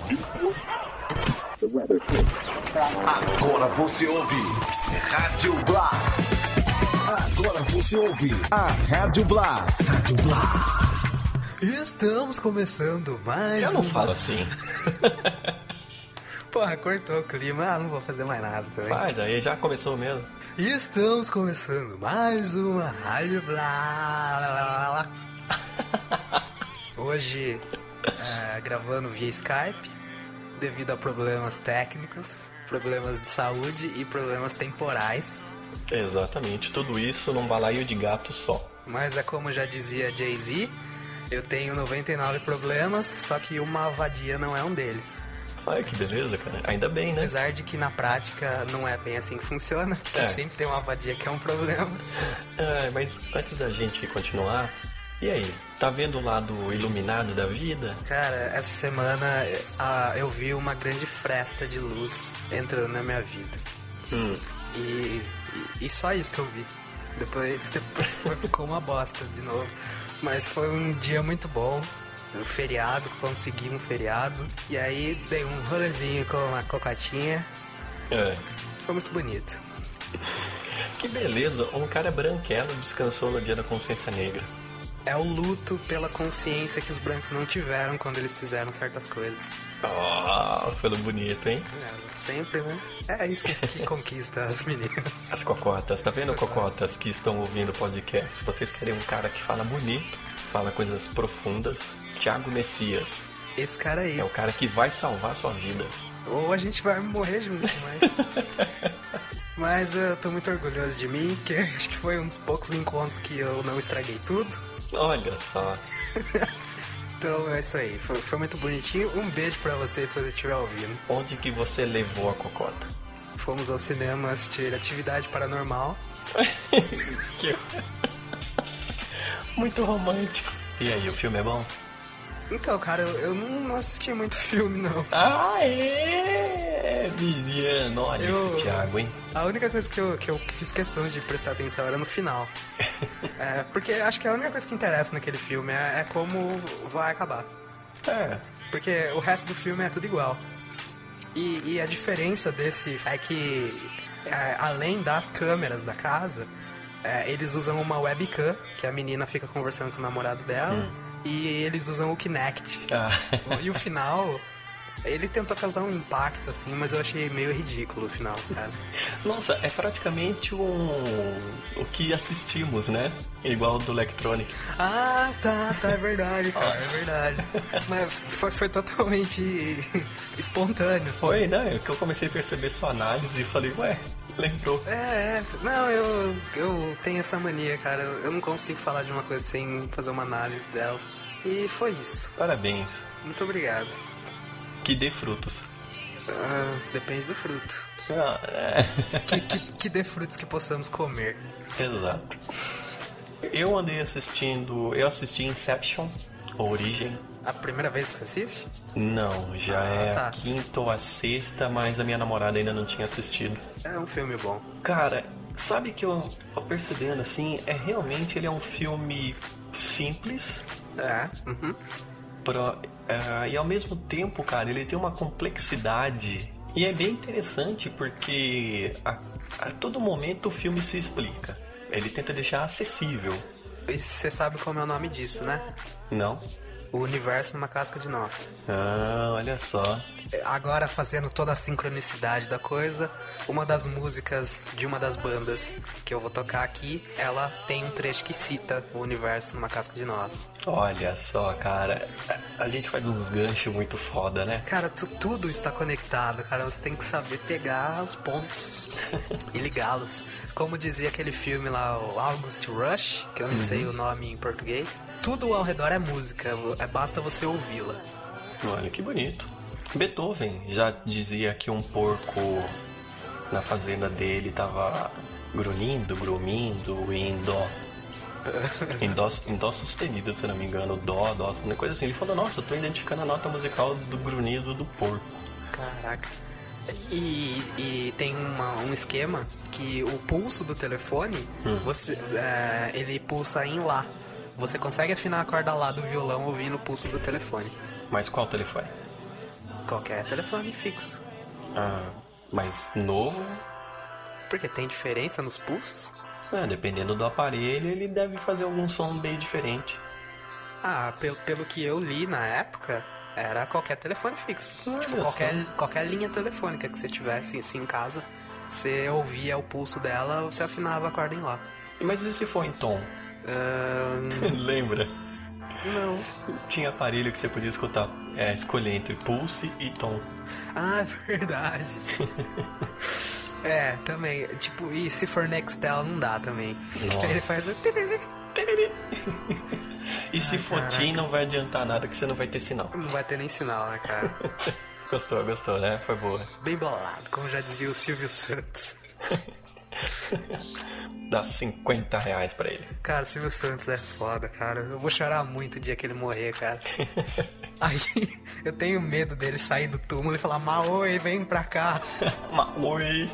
Agora você ouve Rádio Blá. Agora você ouve a Rádio Blá. Rádio Blá. Estamos começando mais Eu não falo assim. Porra, cortou o clima. Não vou fazer mais nada também. Mas aí já começou mesmo. Estamos começando mais uma Rádio Blá. Hoje, gravando via Skype, devido a problemas técnicos, problemas de saúde e problemas temporais. Exatamente, tudo isso num balaio de gato só. Mas é como já dizia Jay-Z, eu tenho 99 problemas, só que uma vadia não é um deles. Ai, que beleza, cara. Ainda bem, né? Apesar de que na prática não é bem assim que funciona, porque sempre tem uma vadia que é um problema. Mas antes da gente continuar, e aí? Tá vendo o lado iluminado da vida? Cara, essa semana eu vi uma grande fresta de luz entrando na minha vida. E só isso que eu vi. Depois ficou uma bosta de novo. Mas foi um dia muito bom. Um feriado, consegui um feriado. E aí dei um rolezinho com uma cocatinha. Foi muito bonito. Que beleza, um cara branquelo descansou no dia da consciência negra. É o luto pela consciência que os brancos não tiveram quando eles fizeram certas coisas. Pelo bonito, hein? Sempre, né? É isso que conquista as meninas. As cocotas, tá vendo, cocotas que estão ouvindo o podcast? Se vocês querem um cara que fala bonito, fala coisas profundas, Thiago Messias. Esse cara aí. É o cara que vai salvar a sua vida. Ou a gente vai morrer junto, mas... Mas eu tô muito orgulhoso de mim, porque acho que foi um dos poucos encontros que eu não estraguei tudo. Olha só. Então é isso aí, foi muito bonitinho. Um beijo pra vocês se você estiver ouvindo. Onde que você levou a cocota? Fomos ao cinema assistir Atividade Paranormal. Muito romântico. E aí, o filme é bom? Então, cara, eu não assisti muito filme, não. Menino, olha esse Thiago, hein? A única coisa que eu fiz questão de prestar atenção era no final. Porque acho que a única coisa que interessa naquele filme é como vai acabar. Porque o resto do filme é tudo igual. E a diferença desse é que, além das câmeras da casa, eles usam uma webcam, que a menina fica conversando com o namorado dela, e eles usam o Kinect. E o final... Ele tentou causar um impacto, assim, mas eu achei meio ridículo o final, cara. Nossa, é praticamente o que assistimos, né? Igual do Electronic. Tá, é verdade, cara, é verdade. Mas foi totalmente espontâneo. Assim. Foi, né? Que eu comecei a perceber sua análise e falei, lembrou. Não, eu tenho essa mania, cara. Eu não consigo falar de uma coisa sem fazer uma análise dela. E foi isso. Parabéns. Muito obrigado. Que dê frutos. Depende do fruto. Que dê frutos que possamos comer. Exato. Eu assisti Inception, A Origem. A primeira vez que você assiste? Não, já a quinta ou a sexta, mas a minha namorada ainda não tinha assistido. É um filme bom. Cara, sabe que eu tô percebendo assim, realmente ele é um filme simples. E ao mesmo tempo, cara, ele tem uma complexidade. E é bem interessante porque a todo momento o filme se explica. Ele tenta deixar acessível. E você sabe como é o nome disso, né? Não. O Universo numa Casca de Nós. Olha só. Agora, fazendo toda a sincronicidade da coisa, uma das músicas de uma das bandas que eu vou tocar aqui, ela tem um trecho que cita o Universo numa Casca de Nós. Olha só, cara, a gente faz uns ganchos muito foda, né? Cara, tudo está conectado, cara. Você tem que saber pegar os pontos e ligá-los. Como dizia aquele filme lá, o August Rush, que eu não sei o nome em português. Tudo ao redor é música, basta você ouvi-la. Olha que bonito. Beethoven já dizia que um porco na fazenda dele tava grumindo em dó. Em dó sustenido, se não me engano, dó, uma coisa assim. Ele falou, nossa, eu tô identificando a nota musical do grunhido do porco. Caraca. E tem um esquema que o pulso do telefone, ele pulsa em Lá. Você consegue afinar a corda Lá do violão ouvindo o pulso do telefone. Mas qual telefone? Qualquer telefone fixo. Ah, mas novo? Porque tem diferença nos pulsos? Dependendo do aparelho, ele deve fazer algum som bem diferente. Pelo que eu li na época, era qualquer telefone fixo. Olha Tipo, qualquer linha telefônica que você tivesse assim, em casa, você ouvia o pulso dela, você afinava a corda em lá. Mas e se for em tom? Lembra? Não. Tinha aparelho que você podia escolher entre pulse e tom. Ah, verdade. Também. Tipo, e se for Nextel não dá também. Nossa. Ele faz o... E se for TIM não vai adiantar nada que você não vai ter sinal. Não vai ter nem sinal, né, cara? Gostou, né? Foi boa. Bem bolado, como já dizia o Silvio Santos. Dá R$50 pra ele. Cara, o Silvio Santos é foda, cara. Eu vou chorar muito o dia que ele morrer, cara. Aí, eu tenho medo dele sair do túmulo e falar: Maoi, vem pra cá. Maoi.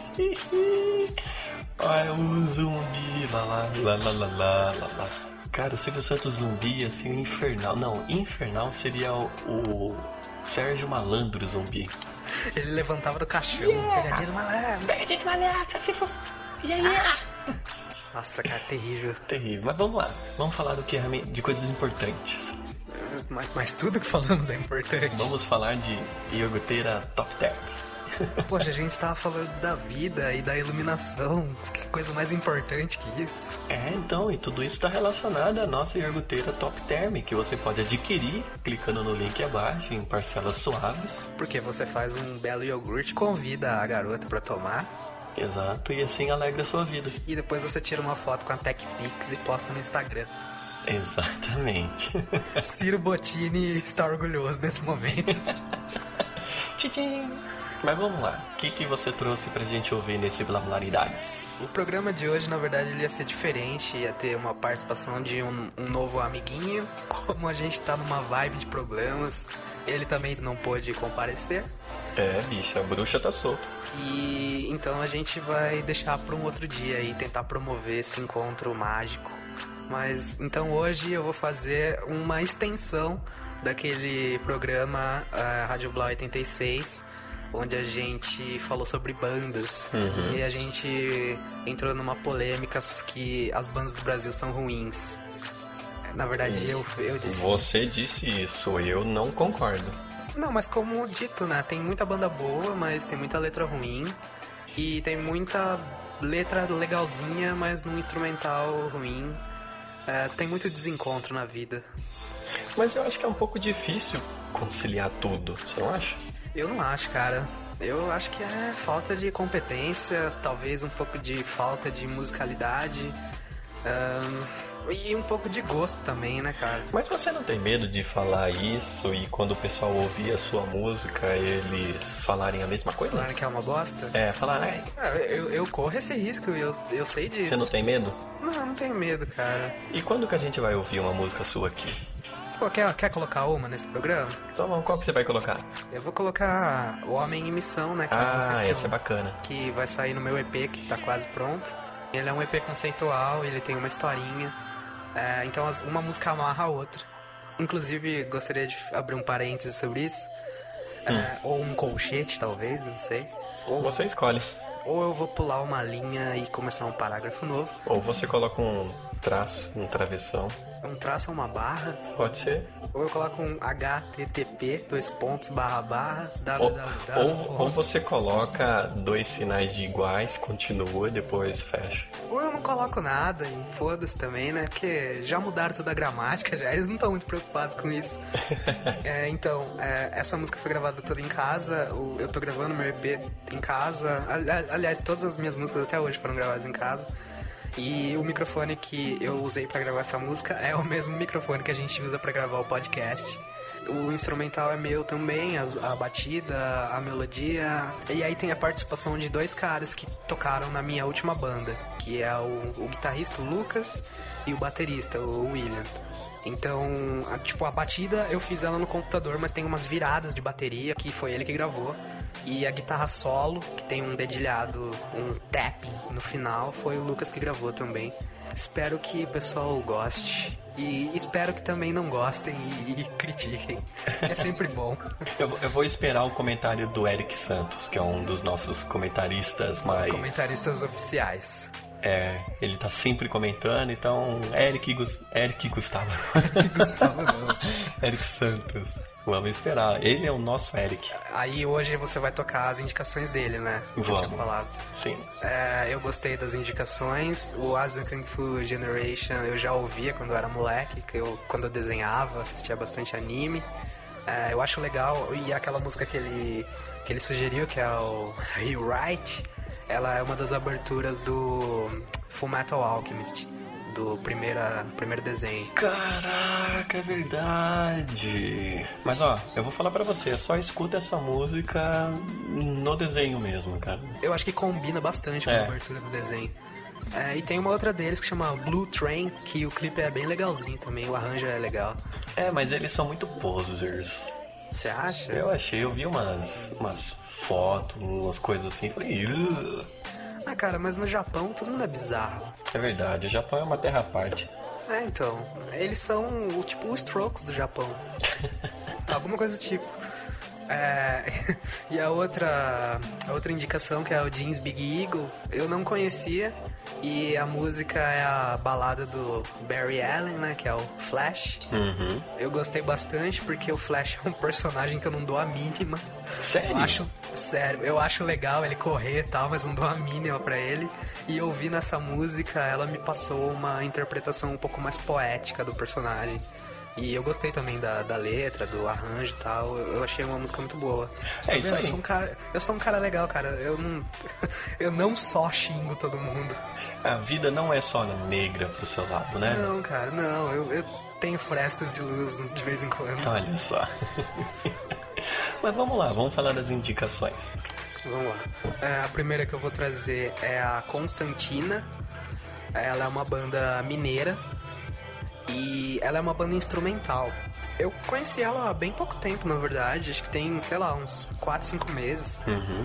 Ai, um zumbi. Lá. Cara, o Silvio Santos zumbi, assim, infernal. Não, infernal seria o Sérgio Malandro zumbi. Ele levantava do caixão, pegadinha do malandro. Pegadinha do malandro, e aí? Nossa, cara, terrível. Terrível, mas vamos lá. Vamos falar de coisas importantes. Mas tudo que falamos é importante. Vamos falar de iogurteira Top Term. Poxa, a gente estava falando da vida e da iluminação. Que coisa mais importante que isso. Então, e tudo isso está relacionado à nossa iogurteira Top Term, que você pode adquirir clicando no link abaixo em parcelas suaves. Porque você faz um belo iogurte, convida a garota para tomar. Exato, e assim alegra a sua vida. E depois você tira uma foto com a TechPix e posta no Instagram. Exatamente. Ciro Bottini está orgulhoso nesse momento. Tchim! Mas vamos lá, o que você trouxe pra gente ouvir nesse Blablaridades? O programa de hoje, na verdade, ele ia ser diferente, ia ter uma participação de um novo amiguinho. Como a gente tá numa vibe de problemas, ele também não pôde comparecer. Bicha, a bruxa tá solta. E então a gente vai deixar para um outro dia e tentar promover esse encontro mágico. Mas então hoje eu vou fazer uma extensão daquele programa Rádio Blau 86, onde a gente falou sobre bandas. E a gente entrou numa polêmica que as bandas do Brasil são ruins. Na verdade, eu disse Você isso. disse isso, eu não concordo. Não, mas como dito, né? Tem muita banda boa, mas tem muita letra ruim. E tem muita letra legalzinha, mas num instrumental ruim. Tem muito desencontro na vida. Mas eu acho que é um pouco difícil conciliar tudo, você não acha? Eu não acho, cara. Eu acho que é falta de competência, talvez um pouco de falta de musicalidade. E um pouco de gosto também, né, cara? Mas você não tem medo de falar isso e quando o pessoal ouvir a sua música, eles falarem a mesma coisa? Falarem que é uma bosta? Falar... Eu corro esse risco, eu sei disso. Você não tem medo? Não tenho medo, cara. E quando que a gente vai ouvir uma música sua aqui? Pô, quer colocar uma nesse programa? Então, qual que você vai colocar? Eu vou colocar O Homem em Missão, né? Que é a música essa é bacana. Que vai sair no meu EP, que tá quase pronto. Ele é um EP conceitual, ele tem uma historinha. Então uma música amarra a outra. Inclusive, gostaria de abrir um parênteses sobre isso. Ou um colchete, talvez, não sei. Ou você escolhe. Ou eu vou pular uma linha e começar um parágrafo novo. Ou você coloca um traço, um travessão. Um traço ou uma barra. Pode ser. Ou eu coloco um http, Ou você coloca 2 sinais de iguais, continua e depois fecha. Ou eu não coloco nada e foda-se também, né? Porque já mudaram toda a gramática, já eles não estão muito preocupados com isso. Essa música foi gravada toda em casa. Eu tô gravando meu EP em casa. Aliás, todas as minhas músicas até hoje foram gravadas em casa. E o microfone que eu usei pra gravar essa música é o mesmo microfone que a gente usa pra gravar o podcast. O instrumental é meu também, a batida, a melodia. E aí tem a participação de 2 caras que tocaram na minha última banda, que é o guitarrista, o Lucas, e o baterista, o William. Então, a batida eu fiz ela no computador, mas tem umas viradas de bateria que foi ele que gravou. E a guitarra solo, que tem um dedilhado, um tapping no final, foi o Lucas que gravou também. Espero que o pessoal goste. E espero que também não gostem e critiquem, que é sempre bom. Eu vou esperar o comentário do Eric Santos, que é um dos nossos comentaristas mais... Comentaristas oficiais. Ele tá sempre comentando, então Eric Gustavo. Eric Gustavo não. Eric Santos. Vamos esperar. Ele é o nosso Eric. Aí hoje você vai tocar as indicações dele, né? Você tinha falado. Sim. Eu gostei das indicações. O Asian Kung Fu Generation eu já ouvia quando eu era moleque, quando eu desenhava, assistia bastante anime. Eu acho legal. E aquela música que ele sugeriu, que é o Rewrite, ela é uma das aberturas do Fullmetal Alchemist, do primeiro desenho. Caraca, é verdade. Mas ó, eu vou falar pra você, só escuta essa música no desenho mesmo, cara. Eu acho que combina bastante com a abertura do desenho. E tem uma outra deles que chama Blue Train, que o clipe é bem legalzinho também, o arranjo é legal. Mas eles são muito posers. Você acha? Eu achei, eu vi umas fotos, umas coisas assim, falei... cara, mas no Japão todo mundo é bizarro. É verdade, o Japão é uma terra à parte. Então, eles são os Strokes do Japão. Alguma coisa do tipo. E a outra indicação, que é o Jeans Big Eagle, eu não conhecia. E a música é a balada do Barry Allen, né, que é o Flash. Uhum. Eu gostei bastante porque o Flash é um personagem que eu não dou a mínima. Sério? Eu acho legal ele correr e tal, mas não dou a mínima pra ele. E ouvindo essa música, ela me passou uma interpretação um pouco mais poética do personagem. E eu gostei também da letra, do arranjo e tal. Eu achei uma música muito boa. Isso aí. Eu sou um cara legal, cara. Eu não só xingo todo mundo. A vida não é só negra pro seu lado, né? Não, cara, não. Eu tenho frestas de luz de vez em quando. Olha só. Mas vamos lá, vamos falar das indicações. Vamos lá. A primeira que eu vou trazer é a Constantina. Ela é uma banda mineira. E ela é uma banda instrumental. Eu conheci ela há bem pouco tempo, na verdade. Acho que tem, sei lá, uns 4, 5 meses. Uhum.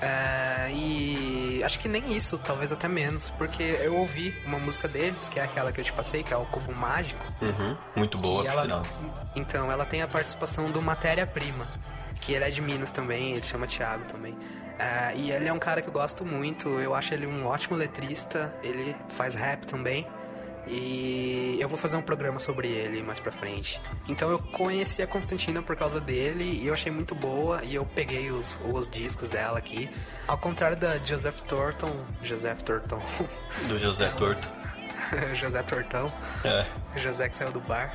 E acho que nem isso, talvez até menos. Porque eu ouvi uma música deles, que é aquela que eu te passei, que é o Cubo Mágico. Uhum. Muito boa, por sinal. Então, ela tem a participação do Matéria Prima, que ele é de Minas também, ele chama Thiago também. E ele é um cara que eu gosto muito. Eu acho ele um ótimo letrista. Ele faz rap também. E eu vou fazer um programa sobre ele mais pra frente. Então eu conheci a Constantina por causa dele e eu achei muito boa. E eu peguei os discos dela aqui. Ao contrário da Joseph Torton. Do José Torto. José Tortão. José que saiu do bar.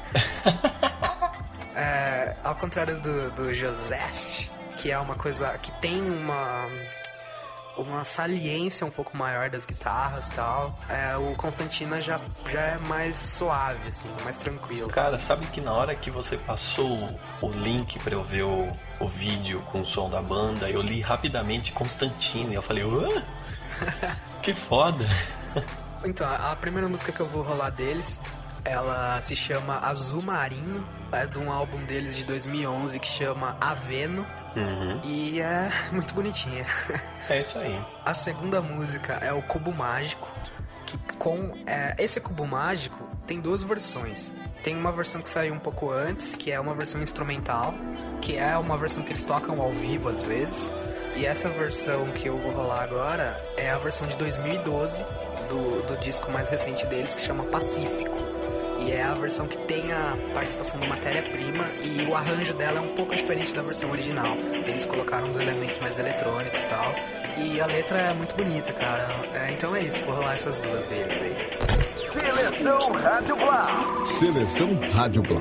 Ao contrário do Joseph, que é uma coisa que tem uma saliência um pouco maior das guitarras e tal. O Constantina já é mais suave, assim, mais tranquilo. Cara, sabe que na hora que você passou o link pra eu ver o vídeo com o som da banda, eu li rapidamente Constantina e eu falei, que foda. Então, a primeira música que eu vou rolar deles, ela se chama Azul Marinho, é de um álbum deles de 2011 que chama Aveno. Uhum. E é muito bonitinha. É isso aí. A segunda música é o Cubo Mágico, que esse Cubo Mágico tem duas versões. Tem uma versão que saiu um pouco antes, que é uma versão instrumental, que é uma versão que eles tocam ao vivo às vezes. E essa versão que eu vou rolar agora é a versão de 2012 do disco mais recente deles, que chama Pacífico. E é a versão que tem a participação da Matéria-Prima e o arranjo dela é um pouco diferente da versão original. Eles colocaram uns elementos mais eletrônicos e tal. E a letra é muito bonita, cara. Então é isso, vou rolar essas duas deles aí. Seleção Rádio Blá. Seleção Rádio Blá.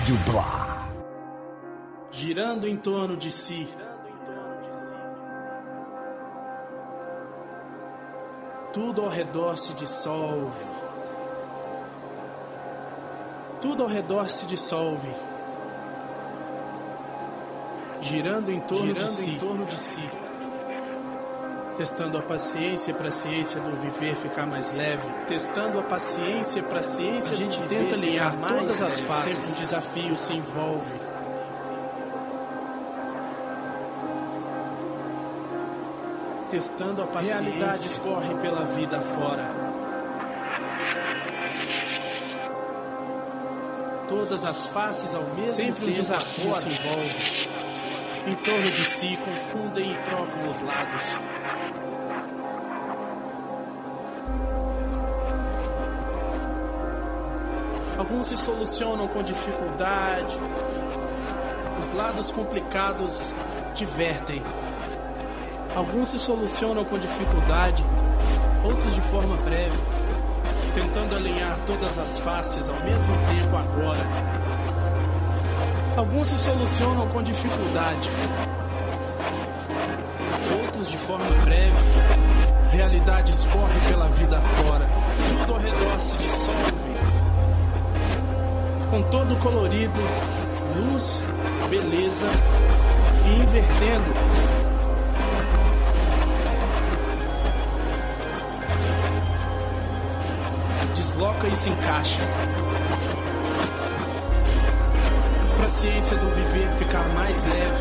Rádio Blá. Girando em torno de si. Tudo ao redor se dissolve. Tudo ao redor se dissolve. Girando em torno de si. Testando a paciência para a ciência do viver ficar mais leve. Testando a paciência para a ciência do viver. A gente tenta alinhar todas as faces. Sempre um desafio se envolve. Testando a paciência. Realidades correm pela vida fora. Todas as faces ao mesmo sempre tempo. Sempre um desafio se envolve. Em torno de si confundem e trocam os lados. Alguns se solucionam com dificuldade. Os lados complicados divertem. Alguns se solucionam com dificuldade, outros de forma breve, tentando alinhar todas as faces ao mesmo tempo agora. Alguns se solucionam com dificuldade, outros de forma breve. Realidades correm pela vida fora. Tudo ao redor se dissolve. Com todo colorido, luz, beleza e invertendo. Desloca e se encaixa. Pra ciência do viver ficar mais leve.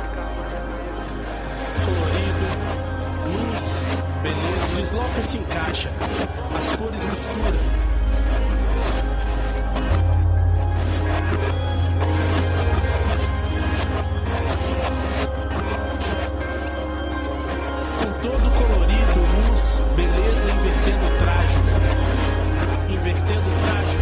Colorido, luz, beleza. Desloca e se encaixa. As cores misturam. Todo colorido, luz, beleza, invertendo o traje. Invertendo o traje.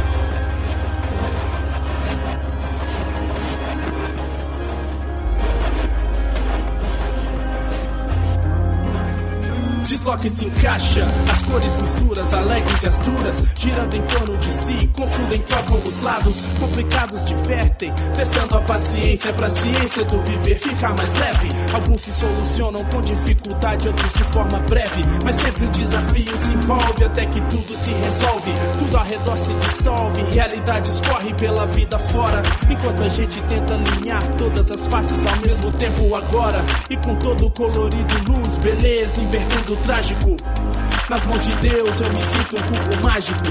Desloca e se encaixa. As cores misturas, alegres e as duras. Girando em torno de si, confundem, trocam os lados. Complicados divertem, testando a paciência pra ciência do viver ficar mais leve. Alguns se solucionam com dificuldade, outros de forma breve. Mas sempre um desafio se envolve até que tudo se resolve. Tudo ao redor se dissolve, realidades correm pela vida fora. Enquanto a gente tenta alinhar todas as faces ao mesmo tempo agora. E com todo colorido, luz, beleza, invertendo o trágico. Nas mãos de Deus eu me sinto um cubo mágico.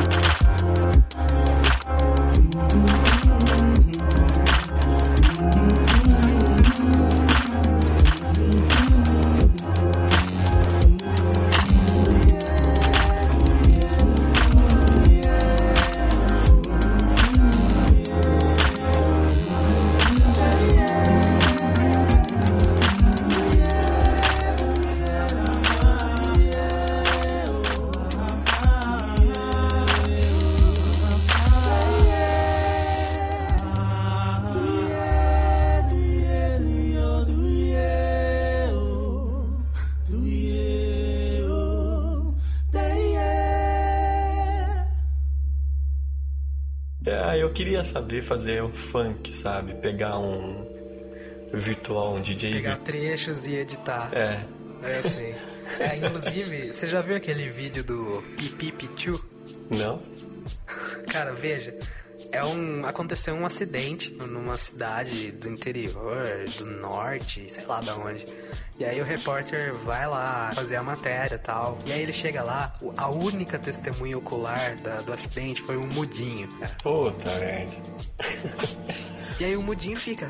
Eu queria saber fazer o funk, sabe? Pegar um virtual, um DJ. Pegar trechos e editar. Eu sei. Inclusive, você já viu aquele vídeo do Pipipichu? Não. Cara, veja. Aconteceu um acidente numa cidade do interior, do norte, sei lá de onde. E aí o repórter vai lá fazer a matéria e tal. E aí ele chega lá, a única testemunha ocular do acidente foi um mudinho, cara. Puta merda. E aí o mudinho fica...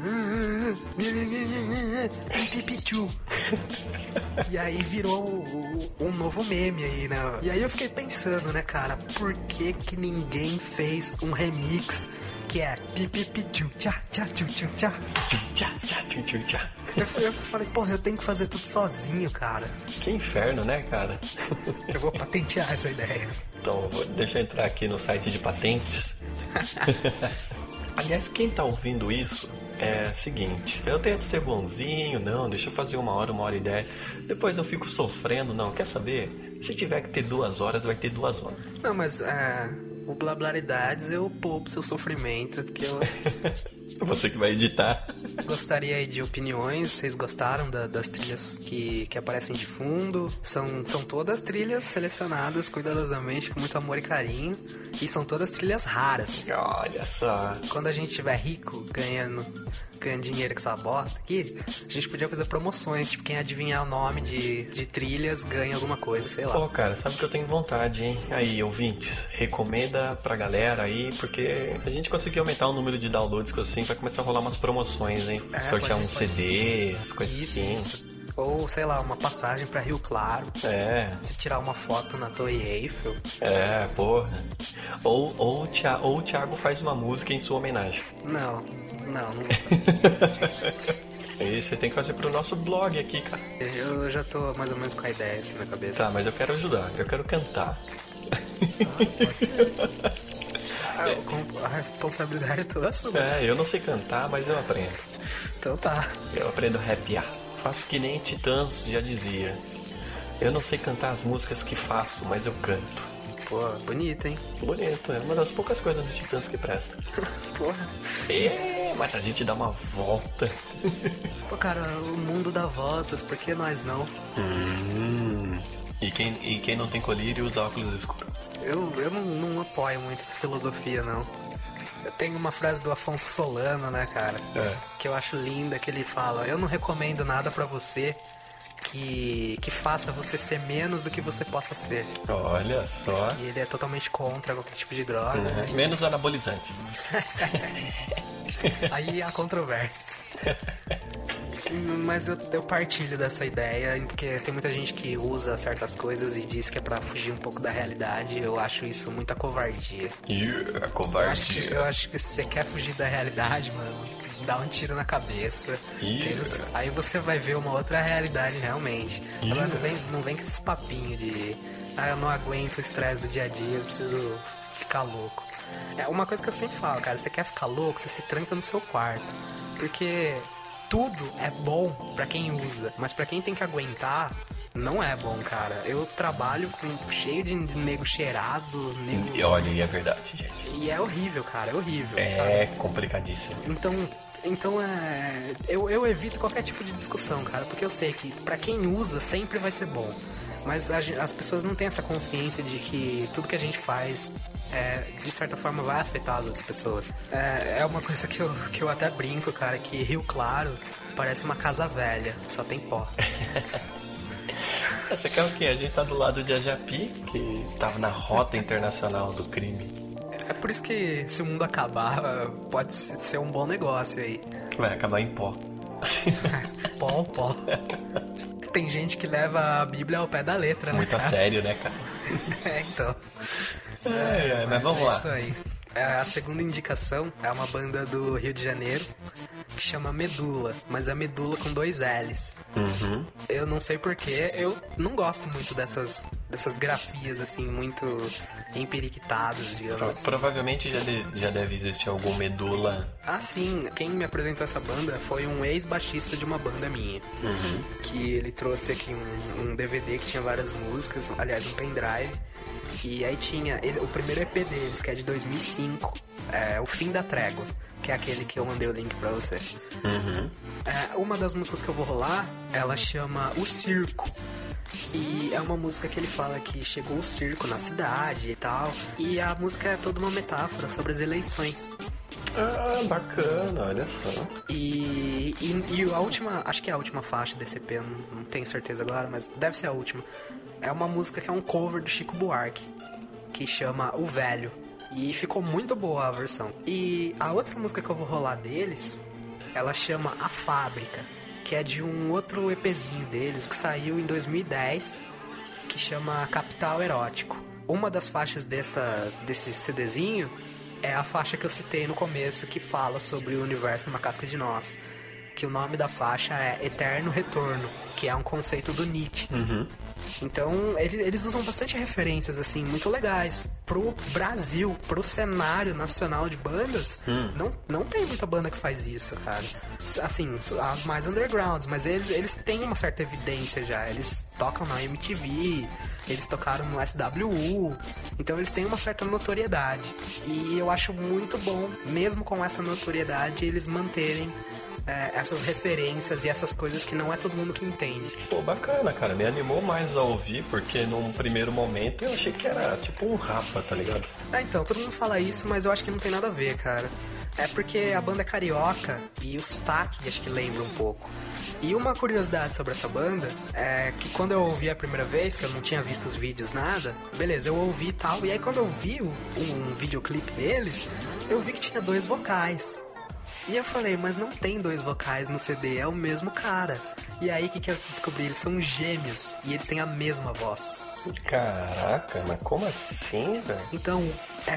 Pipipichu. E aí virou um novo meme aí, né? E aí eu fiquei pensando, né, cara, por que ninguém fez um remix que é pipipichu, tchá, tchá, tchu, tchu, tchá. Tchá, tchá, tchu, tchu, tchá. Eu falei, porra, eu tenho que fazer tudo sozinho, cara. Que inferno, né, cara? Eu vou patentear essa ideia. Então, deixa eu entrar aqui no site de patentes. Aliás, quem tá ouvindo isso é o seguinte, eu tento ser bonzinho, não, deixa eu fazer 1 hora e 10. Depois eu fico sofrendo, não, quer saber? Se tiver que ter 2 horas, vai ter 2 horas. Não, mas O Blablaridades eu poupo seu sofrimento, porque eu... Você que vai editar. Gostaria aí de opiniões. Vocês gostaram das trilhas que aparecem de fundo? São todas trilhas selecionadas cuidadosamente, com muito amor e carinho. E são todas trilhas raras. Olha só. Quando a gente tiver rico, ganhando dinheiro com essa bosta aqui, a gente podia fazer promoções. Tipo, quem adivinhar o nome de trilhas ganha alguma coisa, sei lá. Pô, cara, sabe que eu tenho vontade, hein? Aí, ouvintes, recomenda pra galera aí, porque a gente conseguiu aumentar o número de downloads que assim, vai começar a rolar umas promoções, hein? Sortear um CD, as coisas assim. Isso. Ou, sei lá, uma passagem pra Rio Claro. Você tirar uma foto na Torre Eiffel. Porra. Ou o Thiago faz uma música em sua homenagem. Não. E você tem que fazer pro nosso blog aqui, cara. Eu já tô mais ou menos com a ideia assim na cabeça. Tá, mas eu quero ajudar. Eu quero cantar. Pode ser. A responsabilidade é toda sua. Eu não sei cantar, mas eu aprendo. Então tá. Eu aprendo a rapear. Faço que nem Titãs já dizia. Eu não sei cantar as músicas que faço, mas eu canto. Pô, bonito, hein? Bonito, é uma das poucas coisas dos Titãs que presta. Porra. Mas a gente dá uma volta. Pô, cara, o mundo dá voltas, por que nós não? E quem não tem colírio usa óculos escuros. Eu não apoio muito essa filosofia, não. Eu tenho uma frase do Afonso Solano, né, cara? Que eu acho linda, que ele fala: eu não recomendo nada pra você que faça você ser menos do que você possa ser. Olha só. E ele é totalmente contra qualquer tipo de droga. Né? Menos anabolizantes. Aí há controvérsias. Mas eu partilho dessa ideia, porque tem muita gente que usa certas coisas e diz que é pra fugir um pouco da realidade. Eu acho isso muita covardia. Covardia. Eu acho que se você quer fugir da realidade, mano, dá um tiro na cabeça. Aí você vai ver uma outra realidade realmente. Agora não vem com esses papinhos de eu não aguento o estresse do dia a dia, eu preciso ficar louco. É uma coisa que eu sempre falo, cara, você quer ficar louco, você se tranca no seu quarto. Porque tudo é bom pra quem usa, mas pra quem tem que aguentar, não é bom, cara. Eu trabalho cheio de nego cheirado, nego... E olha, e é verdade, gente. E é horrível, cara, é horrível, sabe? É complicadíssimo. Então eu evito qualquer tipo de discussão, cara, porque eu sei que pra quem usa sempre vai ser bom. Mas as pessoas não têm essa consciência de que tudo que a gente faz, de certa forma, vai afetar as outras pessoas. É uma coisa que eu até brinco, cara, que Rio Claro parece uma casa velha, só tem pó. Você quer o quê? A gente tá do lado de Ajapi, que tava na rota internacional do crime. É por isso que se o mundo acabar, pode ser um bom negócio aí. Vai acabar em pó. Pó. Tem gente que leva a Bíblia ao pé da letra, né? Muito a sério, né, cara? Então. Mas vamos lá. Isso aí. A segunda indicação é uma banda do Rio de Janeiro que chama Medula, mas é Medula com 2 L's. Eu não sei porquê, eu não gosto muito dessas grafias assim, muito empiriquitadas, digamos assim. Provavelmente já deve existir algum Medula. Ah, sim. Quem me apresentou essa banda foi um ex-baixista de uma banda minha. Que ele trouxe aqui um DVD que tinha várias músicas, aliás, um pendrive. E aí tinha o primeiro EP deles, que é de 2005, O Fim da Trégua, que é aquele que eu mandei o link pra você. Uma das músicas que eu vou rolar, ela chama O Circo. E é uma música que ele fala que chegou o circo na cidade e tal. E a música é toda uma metáfora sobre as eleições. Ah, bacana, olha só. E a última, acho que é a última faixa desse EP, não tenho certeza agora, mas deve ser a última. É uma música que é um cover do Chico Buarque, que chama O Velho. E ficou muito boa a versão. E a outra música que eu vou rolar deles, ela chama A Fábrica, que é de um outro EPzinho deles, que saiu em 2010, que chama Capital Erótico. Uma das faixas desse CDzinho é a faixa que eu citei no começo, que fala sobre o universo numa casca de nós. Que o nome da faixa é Eterno Retorno, que é um conceito do Nietzsche. Então, eles usam bastante referências, assim, muito legais. Pro Brasil, pro cenário nacional de bandas, não tem muita banda que faz isso, cara. Assim, as mais undergrounds, mas eles têm uma certa evidência já. Eles tocam na MTV, eles tocaram no SWU, Então eles têm uma certa notoriedade. E eu acho muito bom, mesmo com essa notoriedade, eles manterem essas referências e essas coisas que não é todo mundo que entende. Pô, bacana, cara. Me animou mais a ouvir, porque num primeiro momento eu achei que era tipo um rapa, tá ligado? Então, todo mundo fala isso, mas eu acho que não tem nada a ver, cara. É porque a banda é carioca e o sotaque acho que lembra um pouco. E uma curiosidade sobre essa banda é que quando eu ouvi a primeira vez, que eu não tinha visto os vídeos, nada, beleza, eu ouvi e tal, e aí quando eu vi um videoclipe deles, eu vi que tinha 2 vocais. E eu falei, mas não tem 2 vocais no CD, é o mesmo cara. E aí o que eu descobri? Eles são gêmeos e eles têm a mesma voz. Caraca, mas como assim, velho? Então,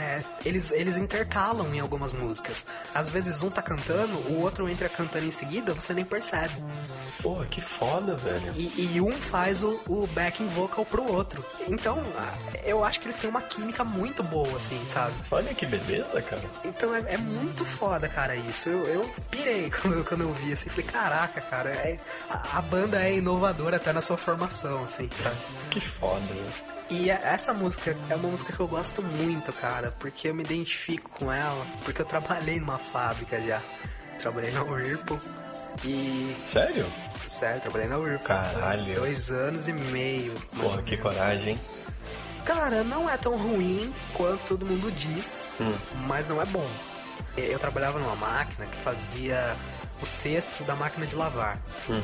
eles intercalam em algumas músicas. Às vezes um tá cantando, o outro entra cantando em seguida, você nem percebe. Porra, que foda, velho. E um faz o backing vocal pro outro. Então, eu acho que eles têm uma química muito boa, assim, sabe? Olha que beleza, cara. Então é muito foda, cara, isso. Eu pirei quando eu vi, assim. Falei, caraca, cara, a banda é inovadora até na sua formação, assim, sabe? Que foda, velho. E essa música é uma música que eu gosto muito, cara, porque eu me identifico com ela, porque eu trabalhei numa fábrica já. Trabalhei na Whirlpool e... Sério? Sério, trabalhei na Whirlpool. Caralho. 2 anos e meio. Porra, que coragem, hein? Cara, não é tão ruim quanto todo mundo diz, mas não é bom. Eu trabalhava numa máquina que fazia o cesto da máquina de lavar.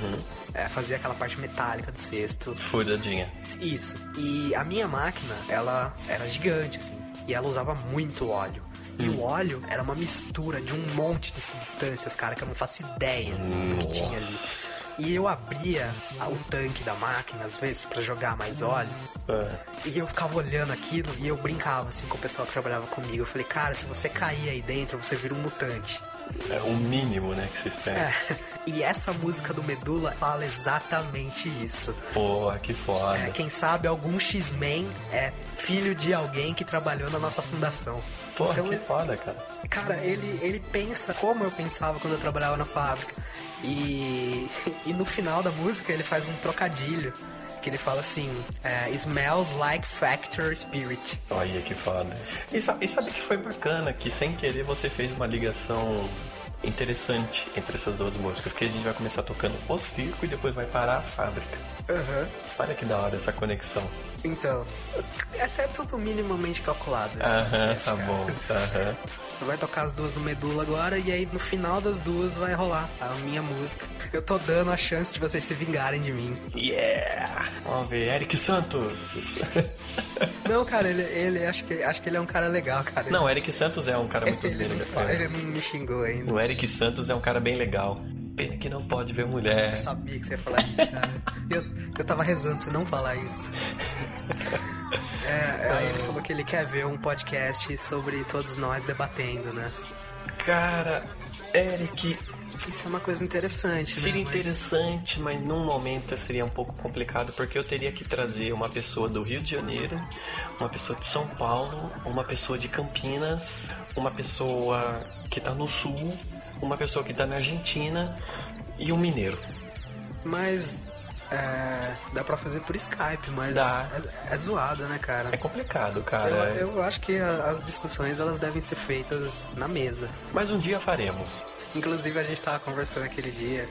Fazia aquela parte metálica do cesto. Furadinha. Isso. E a minha máquina, ela era gigante, assim. E ela usava muito óleo. E o óleo era uma mistura de um monte de substâncias, cara, que eu não faço ideia do que tinha ali. E eu abria o tanque da máquina, às vezes, pra jogar mais óleo. E eu ficava olhando aquilo e eu brincava, assim, com o pessoal que trabalhava comigo. Eu falei, cara, se você cair aí dentro, você vira um mutante. É o mínimo, né, que você espera. E essa música do Medula fala exatamente isso. Porra, que foda. Quem sabe algum X-Men é filho de alguém que trabalhou na nossa fundação. Porra, então, que foda, cara. Cara, ele pensa como eu pensava quando eu trabalhava na fábrica. E no final da música ele faz um trocadilho, que ele fala assim, smells like factory spirit. Olha que foda. E sabe que foi bacana, que sem querer você fez uma ligação interessante entre essas 2 músicas, porque a gente vai começar tocando o circo e depois vai parar a fábrica. Olha que da hora essa conexão. Então, é até tudo minimamente calculado. Tá bom. Vai tocar as 2 no Medula agora, e aí no final das 2 vai rolar a minha música. Eu tô dando a chance de vocês se vingarem de mim. Yeah! Vamos ver, Eric Santos. Não, cara, ele acho que ele é um cara legal, cara. Não, o Eric Santos é um cara muito ele legal. Ele não me xingou ainda. O Eric Santos é um cara bem legal. Pena que não pode ver mulher. Eu sabia que você ia falar isso, cara. Eu tava rezando pra você não falar isso. Aí ele falou que ele quer ver um podcast sobre todos nós debatendo, né? Cara, Eric... Isso é uma coisa interessante, né? Seria interessante, mas num momento seria um pouco complicado, porque eu teria que trazer uma pessoa do Rio de Janeiro, uma pessoa de São Paulo, uma pessoa de Campinas, uma pessoa que tá no Sul, uma pessoa que tá na Argentina e um mineiro. Mas dá pra fazer por Skype, mas é zoado, né, cara? É complicado, cara. Eu acho que as discussões elas devem ser feitas na mesa. Mas um dia faremos. Inclusive a gente tava conversando aquele dia.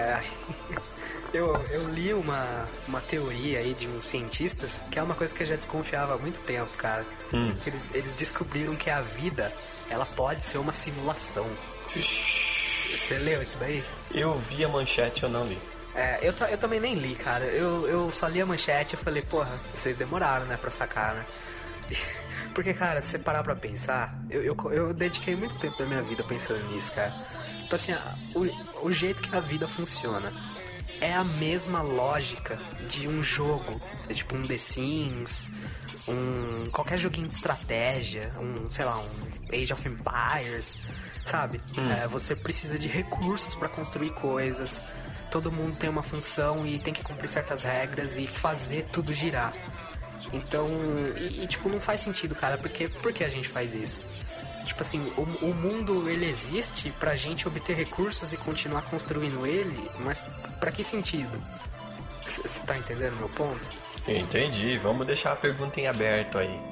Eu li uma teoria aí de uns cientistas, que é uma coisa que eu já desconfiava há muito tempo, cara. Eles descobriram que a vida, ela pode ser uma simulação. Você leu isso daí? Eu vi a manchete, eu não li. Eu também nem li, cara. Eu só li a manchete e falei, porra, vocês demoraram, né, pra sacar, né? Porque, cara, se você parar pra pensar, eu dediquei muito tempo da minha vida pensando nisso, cara. Tipo assim, o jeito que a vida funciona é a mesma lógica de um jogo. É tipo um The Sims, qualquer joguinho de estratégia, sei lá, um Age of Empires, sabe? Você precisa de recursos pra construir coisas. Todo mundo tem uma função e tem que cumprir certas regras e fazer tudo girar. Então, tipo, não faz sentido, cara, porque por que a gente faz isso? Tipo assim, o mundo, ele existe pra gente obter recursos e continuar construindo ele, mas pra que sentido? Você tá entendendo o meu ponto? Entendi, vamos deixar a pergunta em aberto aí.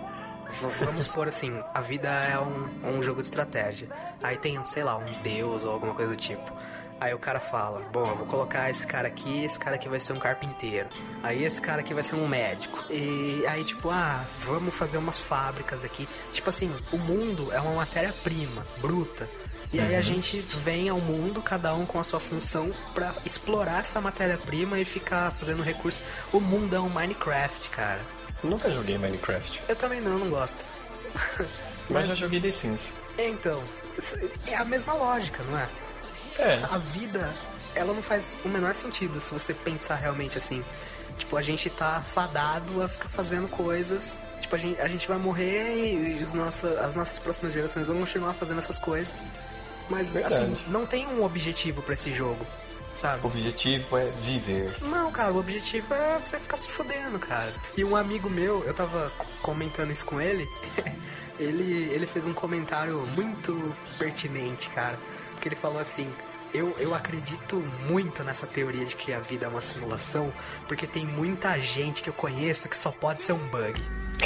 vamos supor assim, a vida é um jogo de estratégia. Aí tem, sei lá, um deus ou alguma coisa do tipo. Aí o cara fala, bom, eu vou colocar esse cara aqui vai ser um carpinteiro. Aí esse cara aqui vai ser um médico. E aí tipo, vamos fazer umas fábricas aqui. Tipo assim, o mundo é uma matéria-prima, bruta. E aí a gente vem ao mundo, cada um com a sua função, pra explorar essa matéria-prima e ficar fazendo recurso. O mundo é um Minecraft, cara. Nunca joguei Minecraft. Eu também não gosto. Mas já joguei The Sims. Então, é a mesma lógica, não é? A vida, ela não faz o menor sentido se você pensar realmente assim. Tipo, a gente tá fadado a ficar fazendo coisas. Tipo, a gente vai morrer e as nossas próximas gerações vão continuar fazendo essas coisas. Mas, assim, não tem um objetivo pra esse jogo, sabe? O objetivo é viver. Não, cara, o objetivo é você ficar se fudendo, cara. E um amigo meu, eu tava comentando isso com ele, ele fez um comentário muito pertinente, cara. Porque ele falou assim, eu acredito muito nessa teoria de que a vida é uma simulação, porque tem muita gente que eu conheço que só pode ser um bug.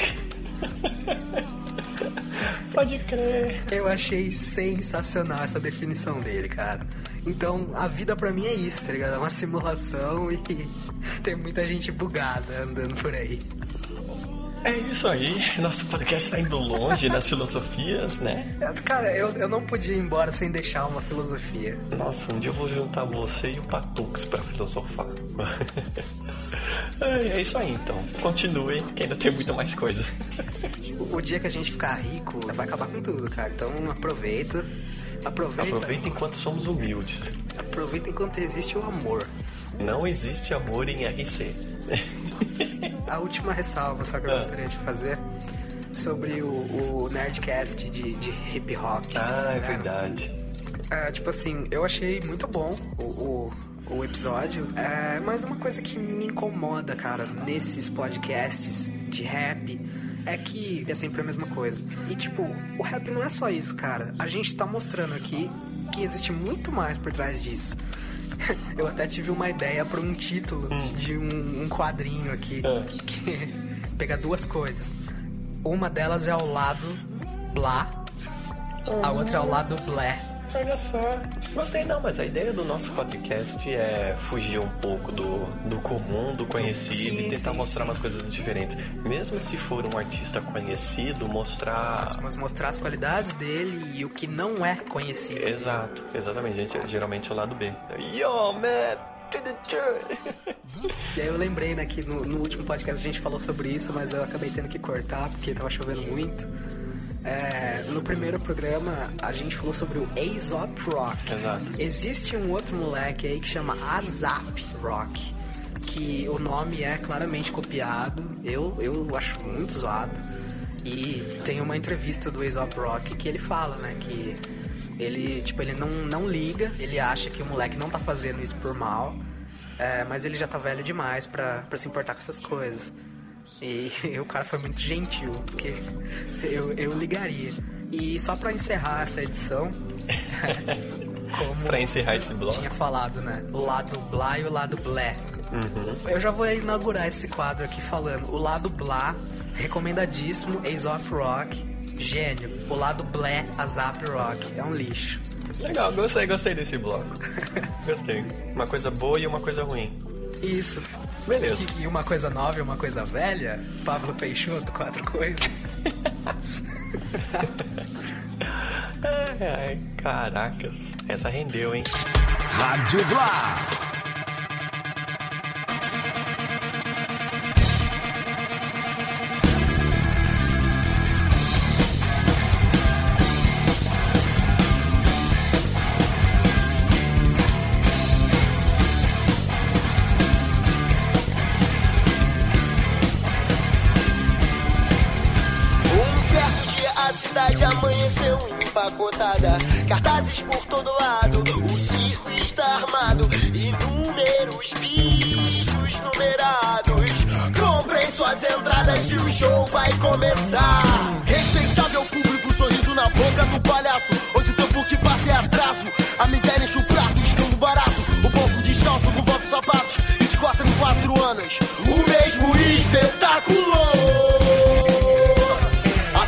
Pode crer. Eu achei sensacional essa definição dele, cara. Então, a vida pra mim é isso, tá ligado? É uma simulação e tem muita gente bugada andando por aí. É isso aí, nosso podcast tá indo longe nas filosofias, né? Cara, eu não podia ir embora sem deixar uma filosofia. Nossa, um dia eu vou juntar você e o Patux pra filosofar. É isso aí, então. Continue, que ainda tem muita mais coisa. O dia que a gente ficar rico, vai acabar com tudo, cara. Então aproveita enquanto somos humildes. Aproveita enquanto existe o amor. Não existe amor em RC. A última ressalva, só que eu gostaria de fazer sobre o Nerdcast de hip hop. É verdade. Tipo assim, eu achei muito bom o episódio. Mas uma coisa que me incomoda, cara, nesses podcasts de rap é que é sempre a mesma coisa. E tipo, o rap não é só isso, cara. A gente tá mostrando aqui que existe muito mais por trás disso. Eu até tive uma ideia para um título de um quadrinho aqui, que pega duas coisas. Uma delas é ao lado blá, a outra é ao lado blé. Olha só. Gostei não, mas a ideia do nosso podcast é fugir um pouco do comum, do conhecido e tentar mostrar umas coisas diferentes. Mesmo se for um artista conhecido, mostrar... Mas mostrar as qualidades dele e o que não é conhecido. Exato, exatamente, gente. Geralmente é o lado B. Yo, man! E aí eu lembrei, né, que no último podcast a gente falou sobre isso, mas eu acabei tendo que cortar porque tava chovendo muito. No primeiro programa a gente falou sobre o A$AP Rocky. Exato. Existe um outro moleque aí que chama A$AP Rocky, que o nome é claramente copiado. Eu acho muito zoado. E tem uma entrevista do A$AP Rocky que ele fala, né, que ele não liga, ele acha que o moleque não tá fazendo isso por mal, mas ele já tá velho demais pra se importar com essas coisas. E o cara foi muito gentil, porque eu ligaria. E só pra encerrar essa edição, como pra encerrar esse bloco, tinha falado, né? O lado blá e o lado blé. Eu já vou inaugurar esse quadro aqui falando. O lado blá, recomendadíssimo, A$AP Rocky, gênio. O lado blé, A$AP Rocky, é um lixo. Legal, gostei desse bloco. Gostei. Uma coisa boa e uma coisa ruim. Isso. Beleza. E uma coisa nova e uma coisa velha? Pablo Peixoto, 4 coisas. Ai, caracas. Essa rendeu, hein? Rádio Blá. Amanheceu empacotada, cartazes por todo lado, o circo está armado, inúmeros bichos numerados. Comprem suas entradas e o show vai começar. Respeitável público, sorriso na boca do palhaço, onde o tempo que passa é atraso. A miséria enche o prato, escando barato, o povo descalço com votos sapatos. E de 4 em 4 anos, o mesmo espetáculo.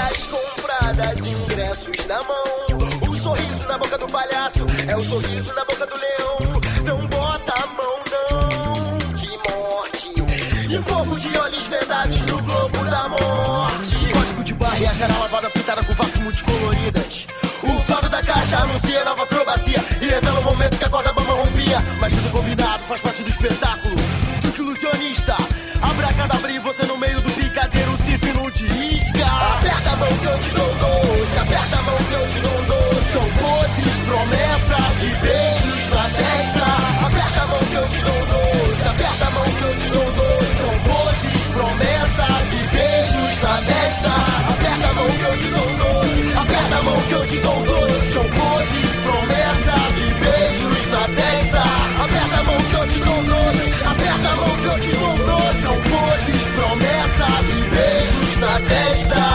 ideias compradas, ingressos na mão. O sorriso na boca do palhaço é o sorriso na boca do leão. Não bota a mão não, que morte. E o povo de olhos vendados no globo da morte. Código de barra e a cara lavada pintada com faces multicoloridas. O fado da caixa anuncia nova acrobacia e revela o momento que a corda bamba rompia. Mas tudo combinado faz parte do espetáculo. Truque ilusionista, abracadabra e você no meio do picadeiro se fino de isca. Aperta a mão que eu te dou doce, aperta a mão que eu te dou doce. São poses, promessas e beijos na testa. Aperta a mão que eu te dou doce, aperta a mão que eu te dou doce. São poses, promessas e beijos na testa. Aperta a mão que eu te dou doce, aperta a mão que eu te dou doce. São poses, promessas e beijos na testa. Aperta a mão que eu te dou doce, aperta a mão que eu te dou doce. São poses, promessas e beijos na testa.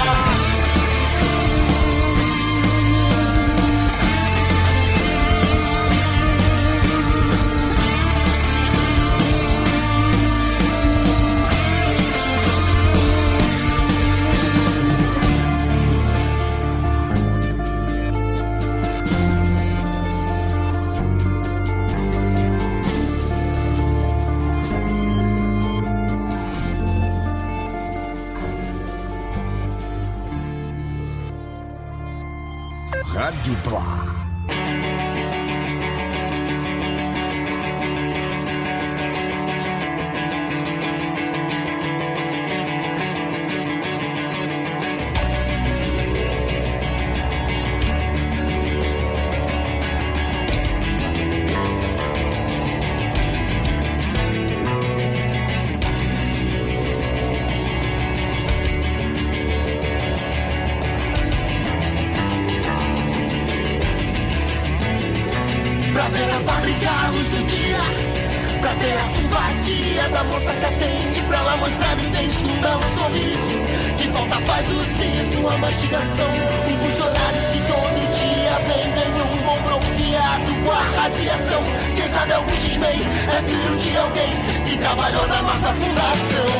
Rádio Blá. Da moça que atende pra lá mostrar os dentes num belo sorriso. Que falta faz o siso, a mastigação. Um funcionário que todo dia vem, ganha um bom bronzeado com a radiação. Quem sabe algum X-Men é filho de alguém que trabalhou na nossa fundação.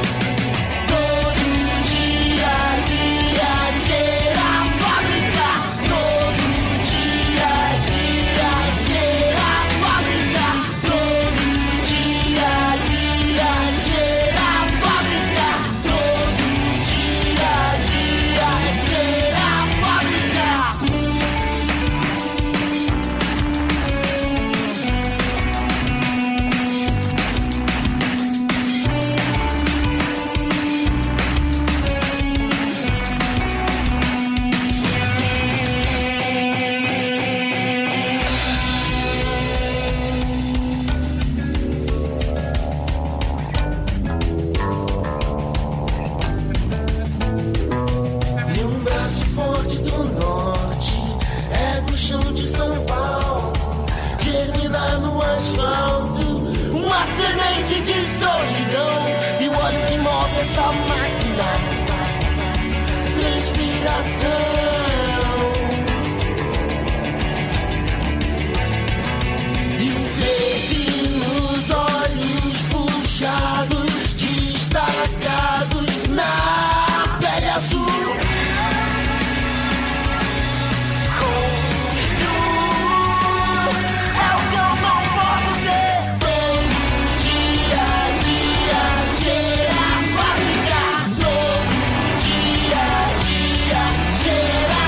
Todo dia a dia cheira a fábrica. Todo dia a dia cheira a fábrica. Todo dia a dia cheira a fábrica. Todo dia a dia cheira a fábrica. E um braço forte do norte é do chão de São Paulo, germina no asfalto uma semente de solidão. E o óleo que move essa máquina, transpiração. E um verde nos olhos puxados, destacados na pele azul. É o que eu não posso ver. Todo dia a dia cheira a fábrica. Todo dia a dia cheira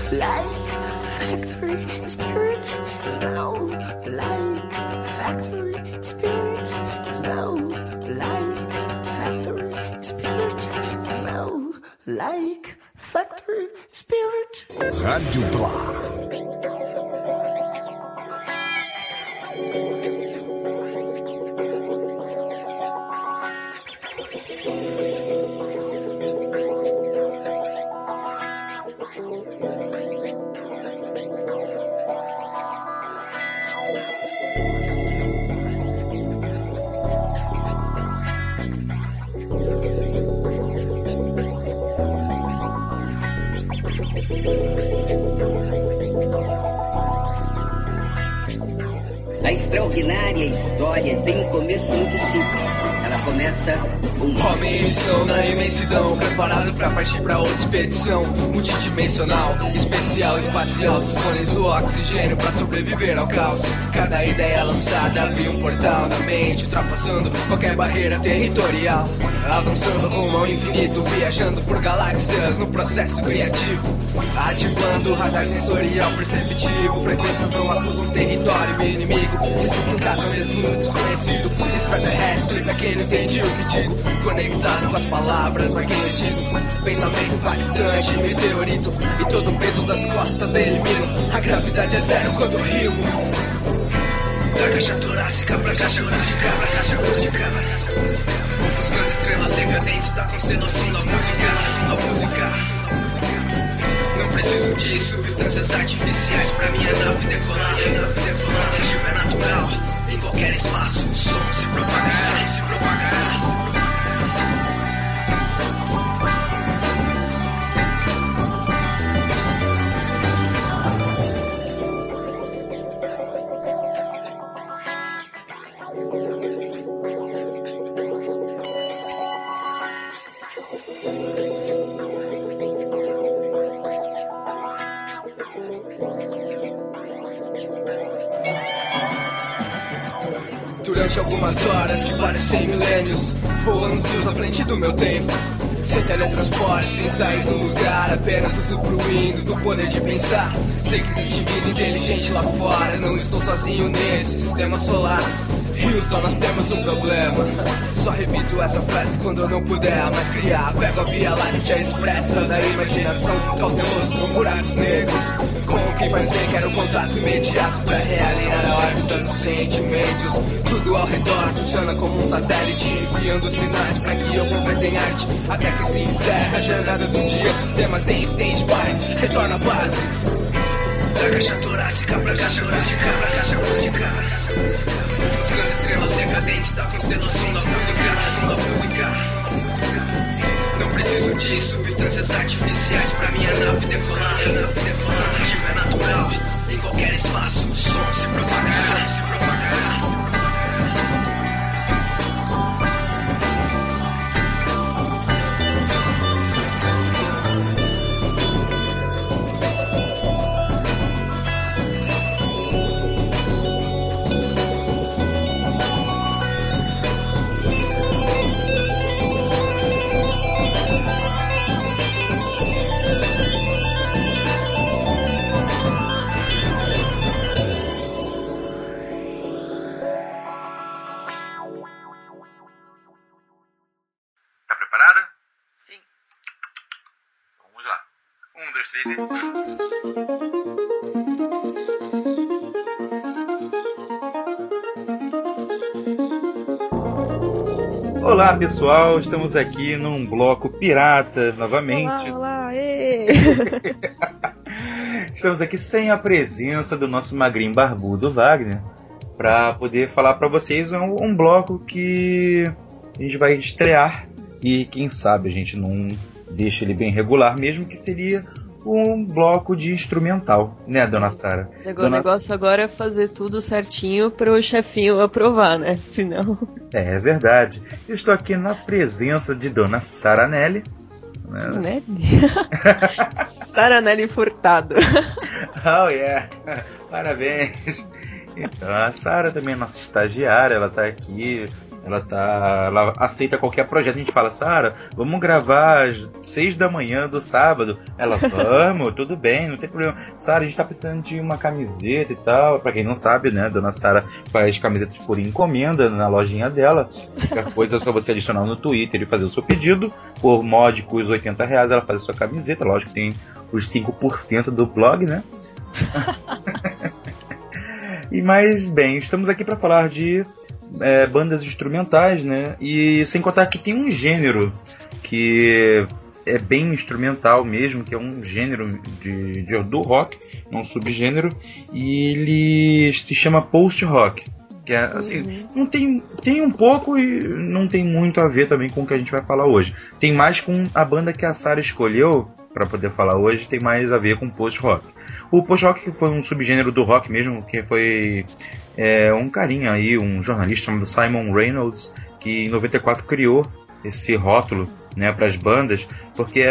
like factory spirit is now like factory spirit is now like factory spirit is now like factory spirit. Rádio Blá. A extraordinária história tem um começo muito simples. Ela começa com homem em missão na imensidão, preparado pra partir pra outra expedição multidimensional, especial, espacial, dispones o oxigênio pra sobreviver ao caos. Cada ideia lançada abre um portal na mente, ultrapassando qualquer barreira territorial, avançando rumo ao infinito, viajando por galáxias no processo criativo, ativando o radar sensorial perceptivo. Frequências não acusam território e inimigo, isso em casa mesmo no desconhecido, extraterrestre pra quem não entende o que digo, conectado com as palavras, magnetismo, pensamento impactante, meteorito, e todo o peso das costas elimino, a gravidade é zero quando rimo. Da caixa torácica pra caixa acústica, pra caixa acústica, buscando estrelas decadentes da constelação da música. Não preciso de substâncias artificiais pra minha nave decolar. O destino é natural, em qualquer espaço o som se propagará, se propagará. Durante algumas horas que parecem milênios, vou anos-luz à frente do meu tempo, sem teletransporte, sem sair do lugar, apenas usufruindo do poder de pensar. Sei que existe vida inteligente lá fora, não estou sozinho nesse sistema solar. Houston, nós temos um problema. Só repito essa frase quando eu não puder mais criar. Pego a Via Láctea expressa da imaginação, cauteloso com buracos negros. Com quem faz bem, quero contato imediato pra realinhar a órbita dos sentimentos. Tudo ao redor funciona como um satélite, enviando sinais pra que eu complete arte, até que se encerra a jornada do dia. Sistemas em stand-by, retorna à base. Da caixa torácica pra caixa acústica, pra caixa acústica, buscando estrelas decadentes da constelação da música. Não preciso de substâncias artificiais pra minha nave decolar. O destino é natural, em qualquer espaço o som se propagará, se propagará. Olá pessoal, estamos aqui num bloco pirata novamente. Olá, Estamos aqui sem a presença do nosso magrinho barbudo Wagner, para poder falar para vocês um bloco que a gente vai estrear e quem sabe a gente não deixa ele bem regular, mesmo que seria um bloco de instrumental, né, dona Sara? O negócio agora é fazer tudo certinho para o chefinho aprovar, né? Senão... É verdade. Eu estou aqui na presença de dona Sara Nelly. Né? Sara Nelly Furtado. Oh, yeah. Parabéns. Então, a Sara também é nossa estagiária, ela está aqui Ela aceita qualquer projeto. A gente fala, Sara, vamos gravar às 6 da manhã do sábado. Ela, vamos, tudo bem, não tem problema. Sara, a gente tá precisando de uma camiseta e tal. Pra quem não sabe, né, Dona Sara faz camisetas por encomenda na lojinha dela. Qualquer coisa é só você adicionar no Twitter e fazer o seu pedido. Por módicos R$80 ela faz a sua camiseta. Lógico que tem os 5% do blog, né? Mas, bem, estamos aqui para falar de bandas instrumentais, né? E sem contar que tem um gênero que é bem instrumental mesmo, que é um gênero do rock, um subgênero, e ele se chama post-rock. Que é, assim, não tem um pouco e não tem muito a ver também com o que a gente vai falar hoje. Tem mais com a banda que a Sara escolheu para poder falar hoje, tem mais a ver com post-rock. O post-rock que foi um subgênero do rock mesmo, que foi um carinha aí, um jornalista chamado Simon Reynolds, que em 94 criou esse rótulo, né, para as bandas, porque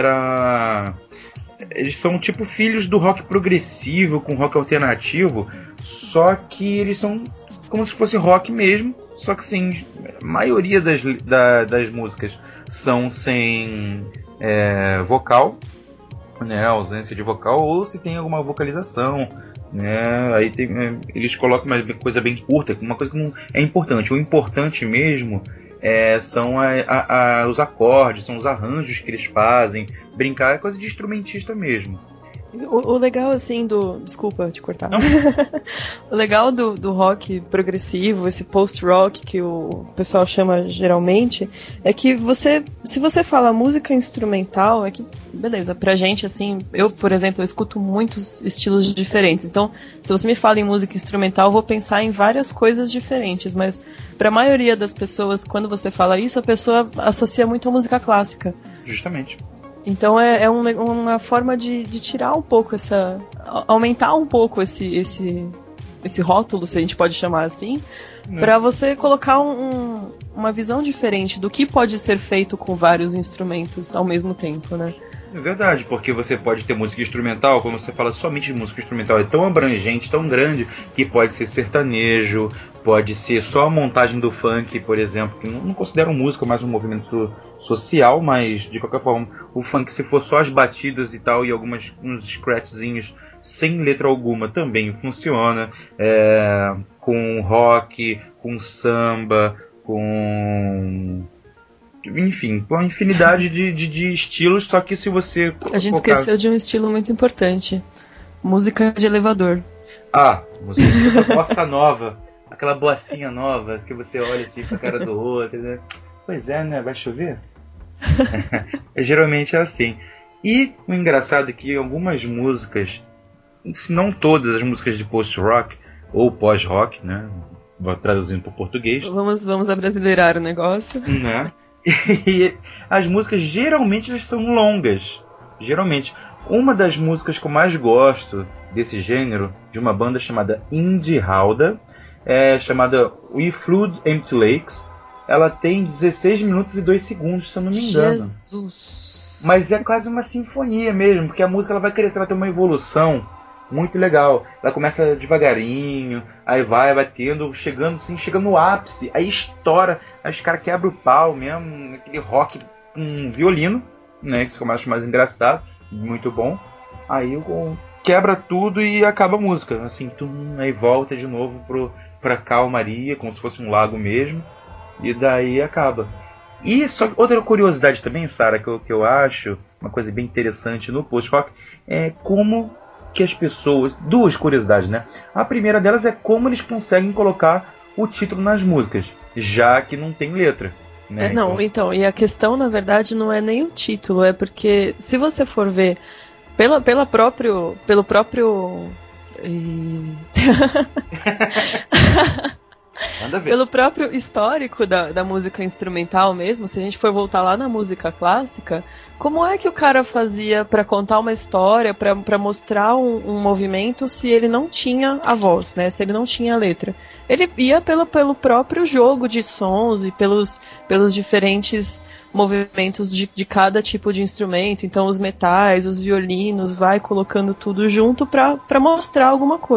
eles são tipo filhos do rock progressivo com rock alternativo, só que eles são como se fosse rock mesmo, só que sim, a maioria das músicas são sem vocal, né, ausência de vocal, ou se tem alguma vocalização, né, aí eles colocam uma coisa bem curta, uma coisa que não é importante. O importante mesmo são os acordes, são os arranjos que eles fazem. Brincar é coisa de instrumentista mesmo. O legal, assim, desculpa te cortar. O legal do rock progressivo, esse post-rock que o pessoal chama geralmente, é que se você fala música instrumental, é que, beleza, pra gente, assim, eu, por exemplo, eu escuto muitos estilos diferentes. Então, se você me fala em música instrumental, eu vou pensar em várias coisas diferentes, mas pra maioria das pessoas, quando você fala isso, a pessoa associa muito a música clássica. Justamente. Então é uma forma de tirar um pouco aumentar um pouco esse rótulo, se a gente pode chamar assim, para você colocar uma visão diferente do que pode ser feito com vários instrumentos ao mesmo tempo, né? É verdade, porque você pode ter música instrumental, quando você fala somente de música instrumental, é tão abrangente, tão grande, que pode ser sertanejo, pode ser só a montagem do funk, por exemplo, que não considero música, mais um movimento social, mas de qualquer forma, o funk, se for só as batidas e tal, e uns scratchzinhos sem letra alguma, também funciona, com rock, com samba, enfim, com uma infinidade de estilos, só que se você... A gente esqueceu de um estilo muito importante. Música de elevador. Música de bossa nova. Aquela boassinha nova, que você olha assim pra cara do outro, né? Pois é, né? Vai chover? Geralmente é assim. E o engraçado é que algumas músicas, se não todas as músicas de post-rock, ou pós-rock, né? Vou traduzindo para o português. Vamos abrasileirar o negócio. Né? E as músicas geralmente elas são longas. Geralmente. Uma das músicas que eu mais gosto desse gênero, de uma banda chamada Indie Howdah, chamada We Flood Empty Lakes. Ela tem 16 minutos e 2 segundos, se eu não me engano. Jesus! Mas é quase uma sinfonia mesmo, porque a música ela vai crescer, ela tem uma evolução muito legal. Ela começa devagarinho, aí vai batendo, chegando no ápice, aí estoura, aí os caras quebram o pau mesmo, aquele rock com violino, né, que eu acho mais engraçado, muito bom. Aí quebra tudo e acaba a música, assim, aí volta de novo pra calmaria, como se fosse um lago mesmo, e daí acaba. E só outra curiosidade também, Sara, que eu acho uma coisa bem interessante no post-rock, é como que as pessoas... Duas curiosidades, né? A primeira delas é como eles conseguem colocar o título nas músicas, já que não tem letra. Né? Então, e a questão, na verdade, não é nem o título, é porque, se você for ver pelo próprio pelo próprio histórico da música instrumental mesmo, se a gente for voltar lá na música clássica, como é que o cara fazia para contar uma história, para mostrar um movimento, se ele não tinha a voz, né? Se ele não tinha a letra? Ele ia pelo próprio jogo de sons e pelos diferentes movimentos de cada tipo de instrumento. Então os metais, os violinos, vai colocando tudo junto para mostrar alguma coisa.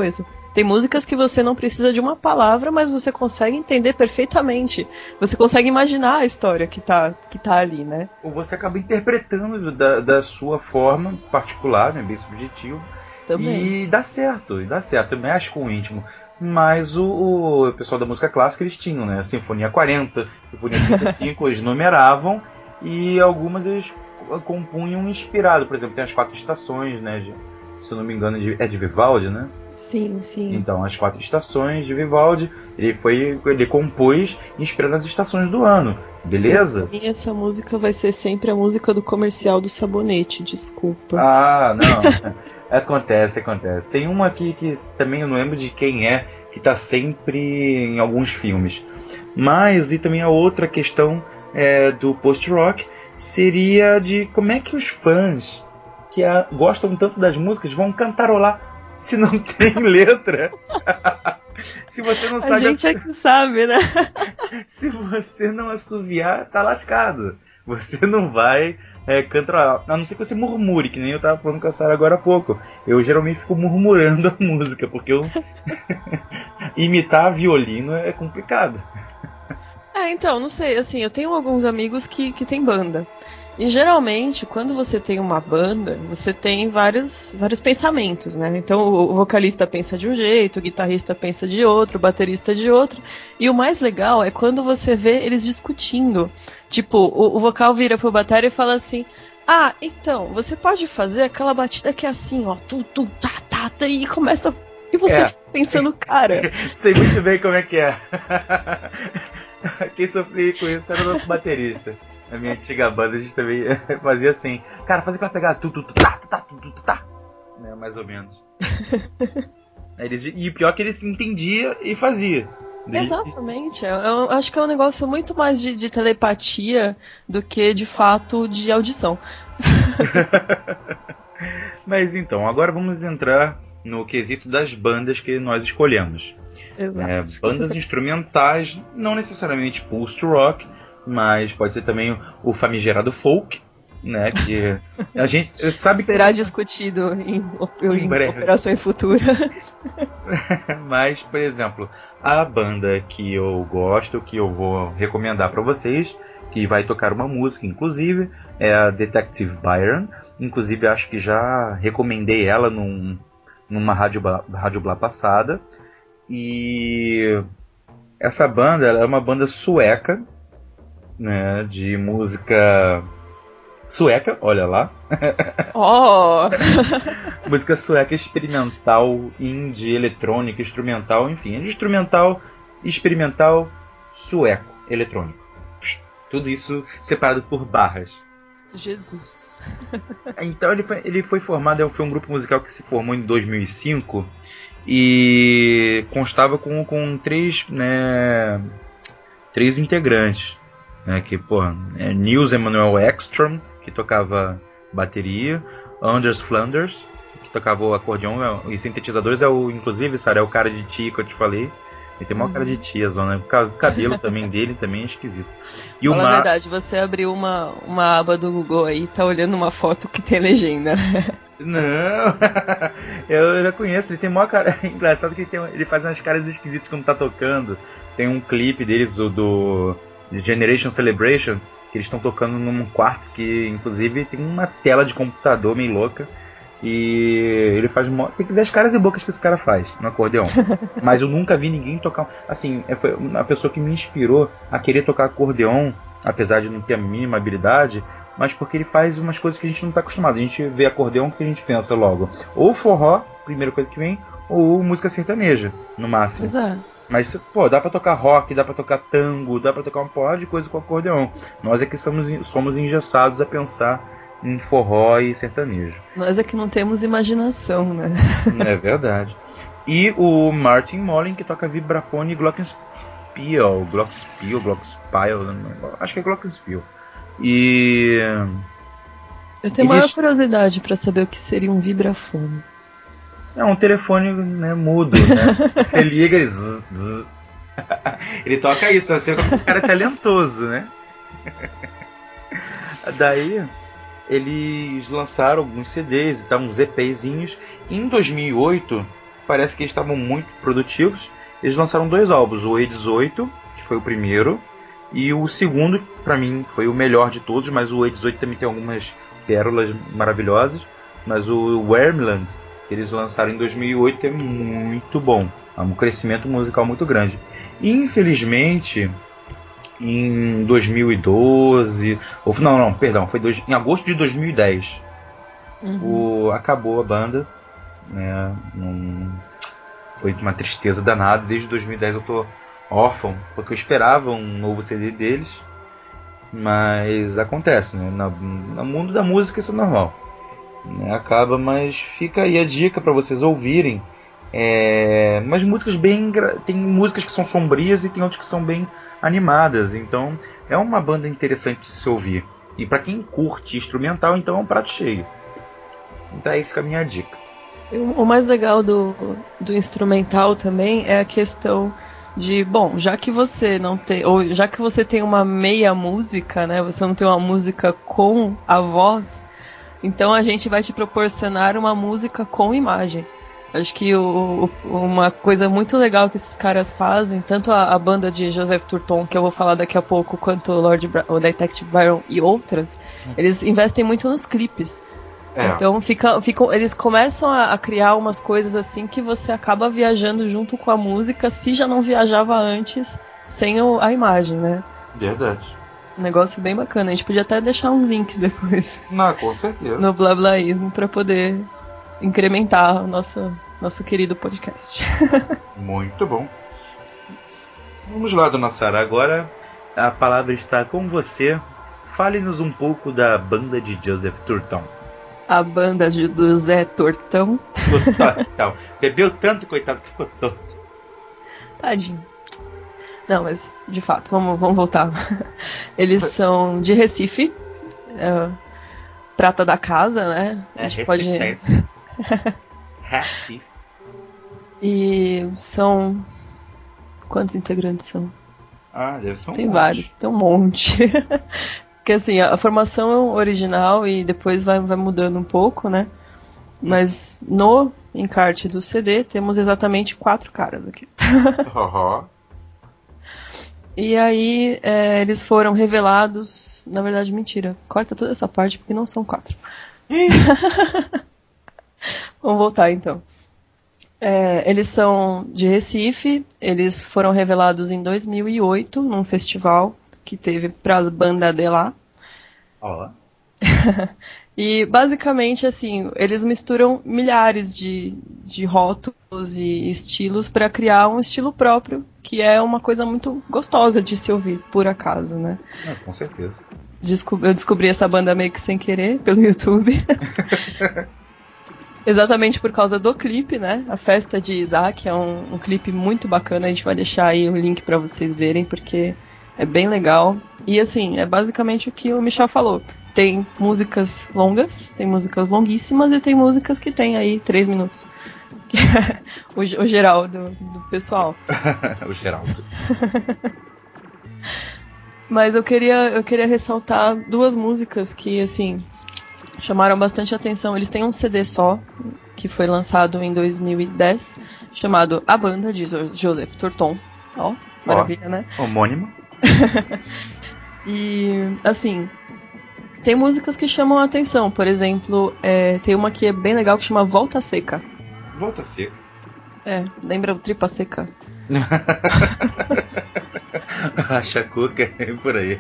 Tem músicas que você não precisa de uma palavra, mas você consegue entender perfeitamente. Você consegue imaginar a história que tá ali, né? Ou você acaba interpretando da sua forma particular, né, bem subjetivo. Também. E dá certo, mexe com o íntimo. Mas o pessoal da música clássica, eles tinham, né, a Sinfonia 40, Sinfonia 35, eles numeravam, e algumas eles compunham inspirado. Por exemplo, tem as 4 estações, né, se eu não me engano é de Vivaldi, né? Sim, sim. Então, as 4 estações de Vivaldi, ele compôs inspirado nas estações do ano, beleza? E essa música vai ser sempre a música do comercial do sabonete, desculpa. Ah, não. Acontece. Tem uma aqui que também eu não lembro de quem é, que tá sempre em alguns filmes. Mas, e também a outra questão do post-rock seria de como é que os fãs que gostam tanto das músicas vão cantarolar se não tem letra. Se você não sabe... A gente é que sabe, né? Se você não assoviar, tá lascado. Você não vai cantar, a não ser que você murmure, que nem eu tava falando com a Sarah agora há pouco. Eu geralmente fico murmurando a música, porque imitar violino é complicado. Então, não sei, assim, eu tenho alguns amigos que têm banda. E geralmente, quando você tem uma banda, você tem vários pensamentos, né? Então o vocalista pensa de um jeito, o guitarrista pensa de outro, o baterista de outro. E o mais legal é quando você vê eles discutindo. Tipo, o vocal vira pro batera e fala assim: ah, então, você pode fazer aquela batida que é assim, ó, tá, e começa... E você fica pensando, cara... Sei muito bem como é que é. Quem sofria com isso era o nosso baterista. Na minha antiga banda a gente também fazia assim. Cara, faz aquela pegada. Tá. Né, mais ou menos. E o pior é que eles entendiam e fazia. Exatamente. Eu acho que é um negócio muito mais de telepatia do que de fato de audição. Mas então, agora vamos entrar no quesito das bandas que nós escolhemos. Exato. Bandas instrumentais, não necessariamente post-rock, mas pode ser também o famigerado folk, né? Que a gente sabe será que discutido em operações futuras. Mas, por exemplo, a banda que eu gosto, que eu vou recomendar para vocês, que vai tocar uma música, inclusive, é a Detective Byron. Inclusive, acho que já recomendei ela numa Rádio Blá passada. E essa banda ela é uma banda sueca, né, de música sueca, olha lá. Música sueca experimental, indie, eletrônica, instrumental, enfim, instrumental, experimental, sueco, eletrônico. Tudo isso separado por barras. Jesus. Então ele foi formado, foi um grupo musical que se formou em 2005 e constava com três integrantes. Que, Nils Emanuel Ekström, que tocava bateria, Anders Flanders, que tocava o acordeão e sintetizadores, inclusive, Sarah, é o cara de tia que eu te falei. Ele tem uma cara de tia, zona. Por causa do cabelo também dele, também é esquisito. E fala a verdade, você abriu uma aba do Google aí e tá olhando uma foto que tem legenda. Não, eu já conheço, ele tem maior cara. Engraçado que ele faz umas caras esquisitas quando tá tocando. Tem um clipe deles, do Generation Celebration, que eles estão tocando num quarto que, inclusive, tem uma tela de computador meio louca. E ele faz... Tem que ver as caras e bocas que esse cara faz no acordeão. Mas eu nunca vi ninguém tocar... Assim, foi a pessoa que me inspirou a querer tocar acordeão, apesar de não ter a mínima habilidade, mas porque ele faz umas coisas que a gente não está acostumado. A gente vê acordeão que a gente pensa logo ou forró, primeira coisa que vem, ou música sertaneja, no máximo. Exato. Mas, dá pra tocar rock, dá pra tocar tango, dá pra tocar uma porrada de coisa com acordeão. Nós é que somos engessados a pensar em forró e sertanejo. Nós é que não temos imaginação, né? É verdade. E o Martin Molin, que toca vibrafone e glockenspiel, acho que é glockenspiel. E... eu tenho maior curiosidade pra saber o que seria um vibrafone. É um telefone, né, mudo, né? Você liga e ele toca isso, você vê como o cara é talentoso, né? Daí eles lançaram alguns CDs e tal, uns EPzinhos. Em 2008 parece que eles estavam muito produtivos. Eles lançaram 2 álbuns, o E18, que foi o primeiro, e o segundo, pra mim, foi o melhor de todos, mas o E18 também tem algumas pérolas maravilhosas. Mas o Wormland, que eles lançaram em 2008, é muito bom. É um crescimento musical muito grande. Infelizmente, em 2012... em agosto de 2010, acabou a banda. Né? Foi uma tristeza danada. Desde 2010 eu tô órfão, porque eu esperava um novo CD deles. Mas acontece, né? No mundo da música isso é normal. Acaba, mas fica aí a dica para vocês ouvirem. Mas músicas tem músicas que são sombrias e tem outras que são bem animadas. Então é uma banda interessante de se ouvir. E para quem curte instrumental, então é um prato cheio. Então aí fica a minha dica. O mais legal do instrumental também é a questão de, bom, já que você não tem, ou já que você tem uma meia música, né? Você não tem uma música com a voz, então a gente vai te proporcionar uma música com imagem. Acho que uma coisa muito legal que esses caras fazem, tanto a banda de Joseph Turton, que eu vou falar daqui a pouco, quanto o Detective Byron e outras, eles investem muito nos clipes. Então eles começam a criar umas coisas assim que você acaba viajando junto com a música, se já não viajava antes sem a imagem, né? Verdade. Um negócio bem bacana. A gente podia até deixar uns links depois. Com certeza. No Blablaísmo para poder incrementar o nosso querido podcast. Muito bom. Vamos lá, dona Sara. Agora a palavra está com você. Fale-nos um pouco da banda de Joseph Turton. A banda do Zé Tortão. Bebeu tanto, coitado, que ficou torto. Tadinho. Não, mas de fato, vamos voltar. Eles são de Recife. Prata da casa, né? A gente pode... Recife. E são... Quantos integrantes são? Deve ser Tem vários, tem um monte. Porque assim, a formação original e depois vai mudando um pouco, né? Mas no encarte do CD temos exatamente 4 caras aqui. E aí eles foram revelados... Na verdade, mentira. Corta toda essa parte porque não são 4. Vamos voltar então. Eles são de Recife. Eles foram revelados em 2008 num festival que teve pras bandas de lá. E basicamente assim, eles misturam milhares de rótulos e estilos para criar um estilo próprio, que é uma coisa muito gostosa de se ouvir, por acaso, né? Com certeza. Eu descobri essa banda meio que sem querer pelo YouTube. Exatamente por causa do clipe, né? A Festa de Isaac é um clipe muito bacana. A gente vai deixar aí o link para vocês verem, porque é bem legal. E assim, é basicamente o que o Michel falou. Tem músicas longas, tem músicas longuíssimas e tem músicas que tem aí 3 minutos. O geral do pessoal. O Geraldo. Mas eu queria ressaltar 2 músicas que, assim, chamaram bastante atenção. Eles têm um CD só, que foi lançado em 2010, chamado A Banda, de Joseph Turton. Maravilha, né? Homônimo. E, assim, tem músicas que chamam a atenção. Por exemplo, tem uma que é bem legal que chama Volta Seca. Volta Seca? Lembra o Tripa Seca? A Chacuca é por aí.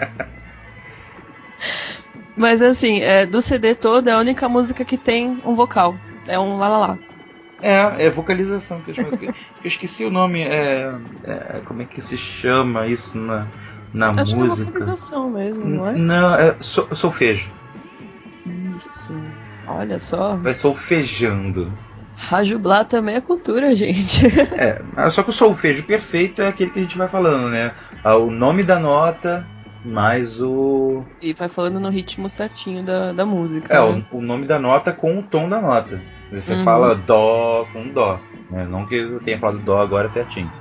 Mas assim, do CD todo é a única música que tem um vocal. É um lá. É vocalização que eu esqueci o nome. Como é que se chama isso na Acho música? Que é vocalização mesmo, não é? Não, solfejo. Isso. Olha só. Vai solfejando. Rádio Blá também é cultura, gente. Só que o solfejo perfeito é aquele que a gente vai falando, né? O nome da nota mais o... E vai falando no ritmo certinho da música. Né? O nome da nota com o tom da nota. Você fala dó com dó. Né? Não que eu tenha falado dó agora certinho.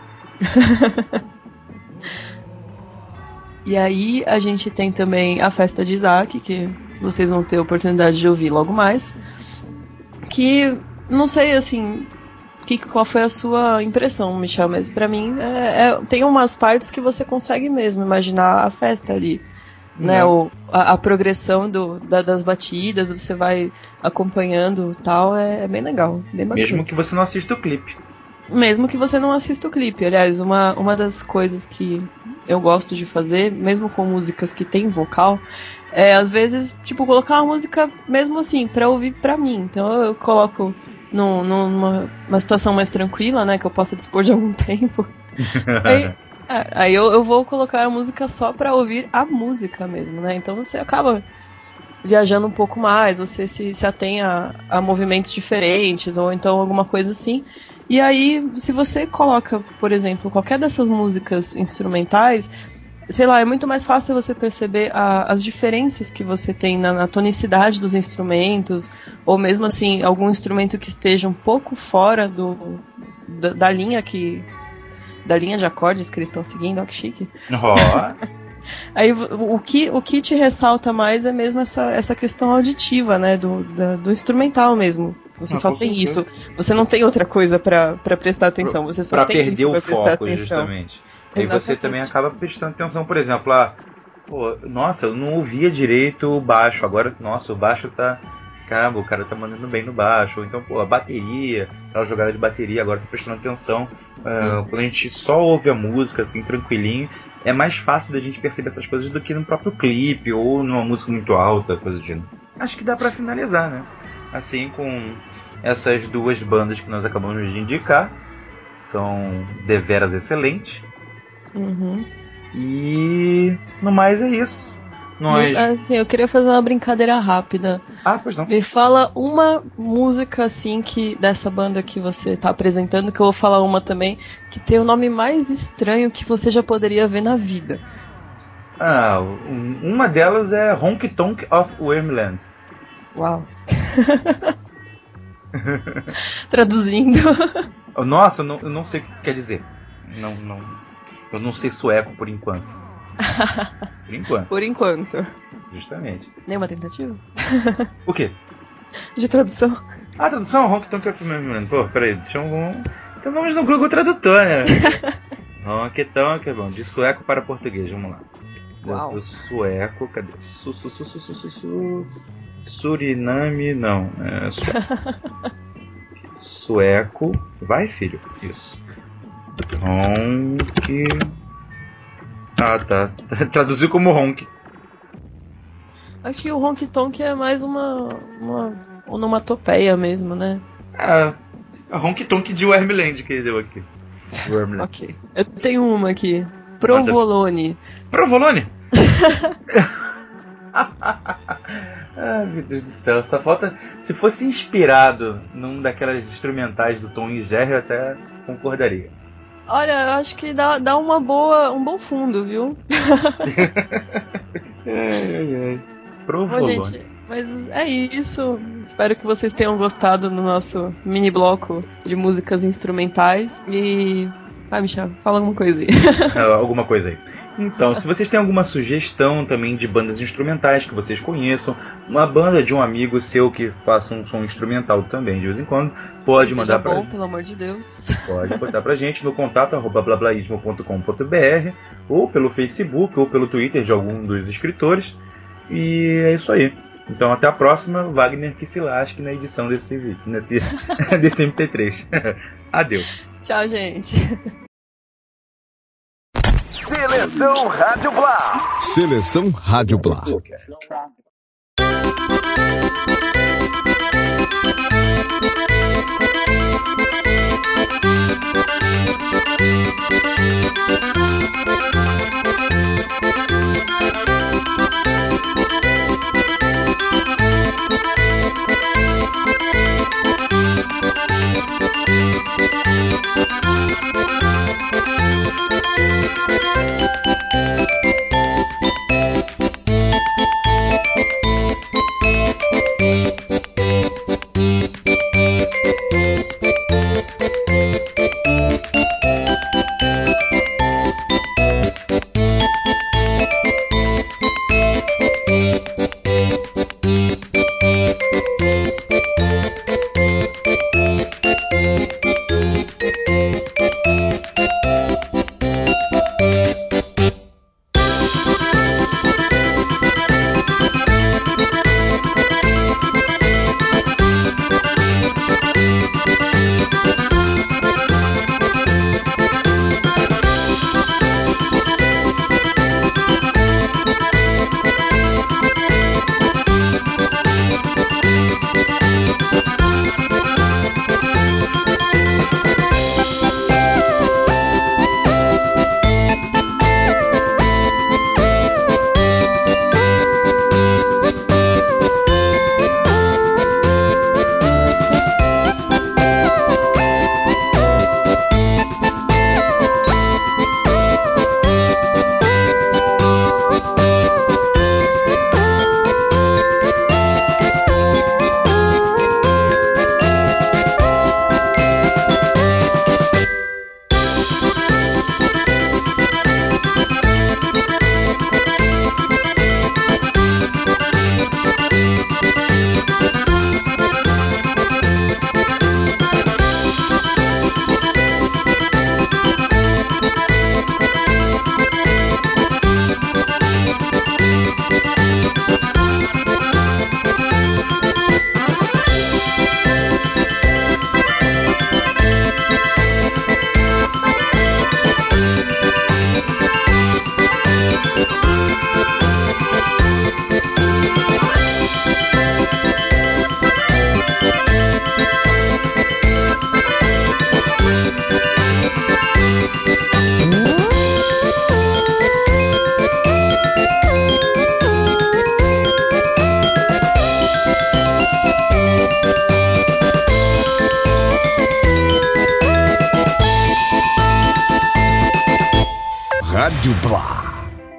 E aí a gente tem também a Festa de Isaac, que vocês vão ter a oportunidade de ouvir logo mais. Que... Não sei, assim, qual foi a sua impressão, Michel, mas pra mim tem umas partes que você consegue mesmo imaginar a festa ali, né? A progressão das batidas, você vai acompanhando e tal, é bem legal, bem bacana. Mesmo que você não assista o clipe. Mesmo que você não assista o clipe. Aliás, uma das coisas que eu gosto de fazer, mesmo com músicas que tem vocal, é às vezes, tipo, colocar uma música mesmo assim, pra ouvir pra mim. Então eu coloco numa situação mais tranquila, né, que eu possa dispor de algum tempo. Aí eu vou colocar a música só pra ouvir a música mesmo, né? Então você acaba viajando um pouco mais, você se atém a movimentos diferentes, ou então alguma coisa assim. E aí, se você coloca, por exemplo, qualquer dessas músicas instrumentais, sei lá, é muito mais fácil você perceber as diferenças que você tem na tonicidade dos instrumentos, ou mesmo assim, algum instrumento que esteja um pouco fora da linha de acordes que eles estão seguindo, ó que chique. Aí o que te ressalta mais é mesmo essa questão auditiva, né, do instrumental mesmo. Você só tem isso. Você não tem outra coisa pra prestar atenção. Você só tem perder isso o pra prestar foco, atenção. justamente. Aí você também acaba prestando atenção, por exemplo, nossa, eu não ouvia direito o baixo. Agora, nossa, o baixo tá... Caramba, o cara tá mandando bem no baixo. Ou então, a bateria, aquela jogada de bateria, agora tô prestando atenção. Quando a gente só ouve a música, assim, tranquilinho, é mais fácil da gente perceber essas coisas do que no próprio clipe, ou numa música muito alta, coisa do gênero. Acho que dá pra finalizar, né? Assim, com essas duas bandas que nós acabamos de indicar. São deveras excelentes. E no mais é isso. Assim, eu queria fazer uma brincadeira rápida. Pois não. Me fala uma música assim dessa banda que você tá apresentando, que eu vou falar uma também, que tem o nome mais estranho que você já poderia ver na vida. Uma delas é Honky Tonk of Wormland. Uau. Traduzindo. Nossa, eu não sei o que quer dizer. Eu não sei sueco por enquanto. Por enquanto. Justamente. Nenhuma tentativa? O quê? De tradução. Tradução? Honky Tonk of Wormland. Pô, peraí, então vamos no Google Tradutor, né? Honky Tonk, bom, de sueco para português, vamos lá. Uau. Do sueco, cadê? Suriname, não. Sueco. Vai, filho. Isso. Honk. Tá. Traduziu como honk. Acho que o honky tonk é mais uma onomatopeia mesmo, né? A honky tonk de Wormland que ele deu aqui. Wormland. Ok. Eu tenho uma aqui. Provolone. Provolone? Meu Deus do céu, só falta... Se fosse inspirado num daquelas instrumentais do Tom e Jerry, eu até concordaria. Olha, eu acho que dá um bom fundo, viu? Provolone. Bom, gente, mas é isso. Espero que vocês tenham gostado do nosso mini bloco de músicas instrumentais. E... Michel, fala alguma coisa aí. Alguma coisa aí. Então, se vocês têm alguma sugestão também de bandas instrumentais que vocês conheçam, uma banda de um amigo seu que faça um som instrumental também de vez em quando, pode mandar pra gente. Pelo amor de Deus. Pode botar pra gente no contato@blablaismo.com.br, ou pelo Facebook ou pelo Twitter de algum dos escritores. E é isso aí. Então até a próxima, Wagner que se lasque na edição desse vídeo, desse MP3. Adeus. Tchau, gente. Seleção Rádio Blá. Seleção Rádio Blá. Rádio Blá.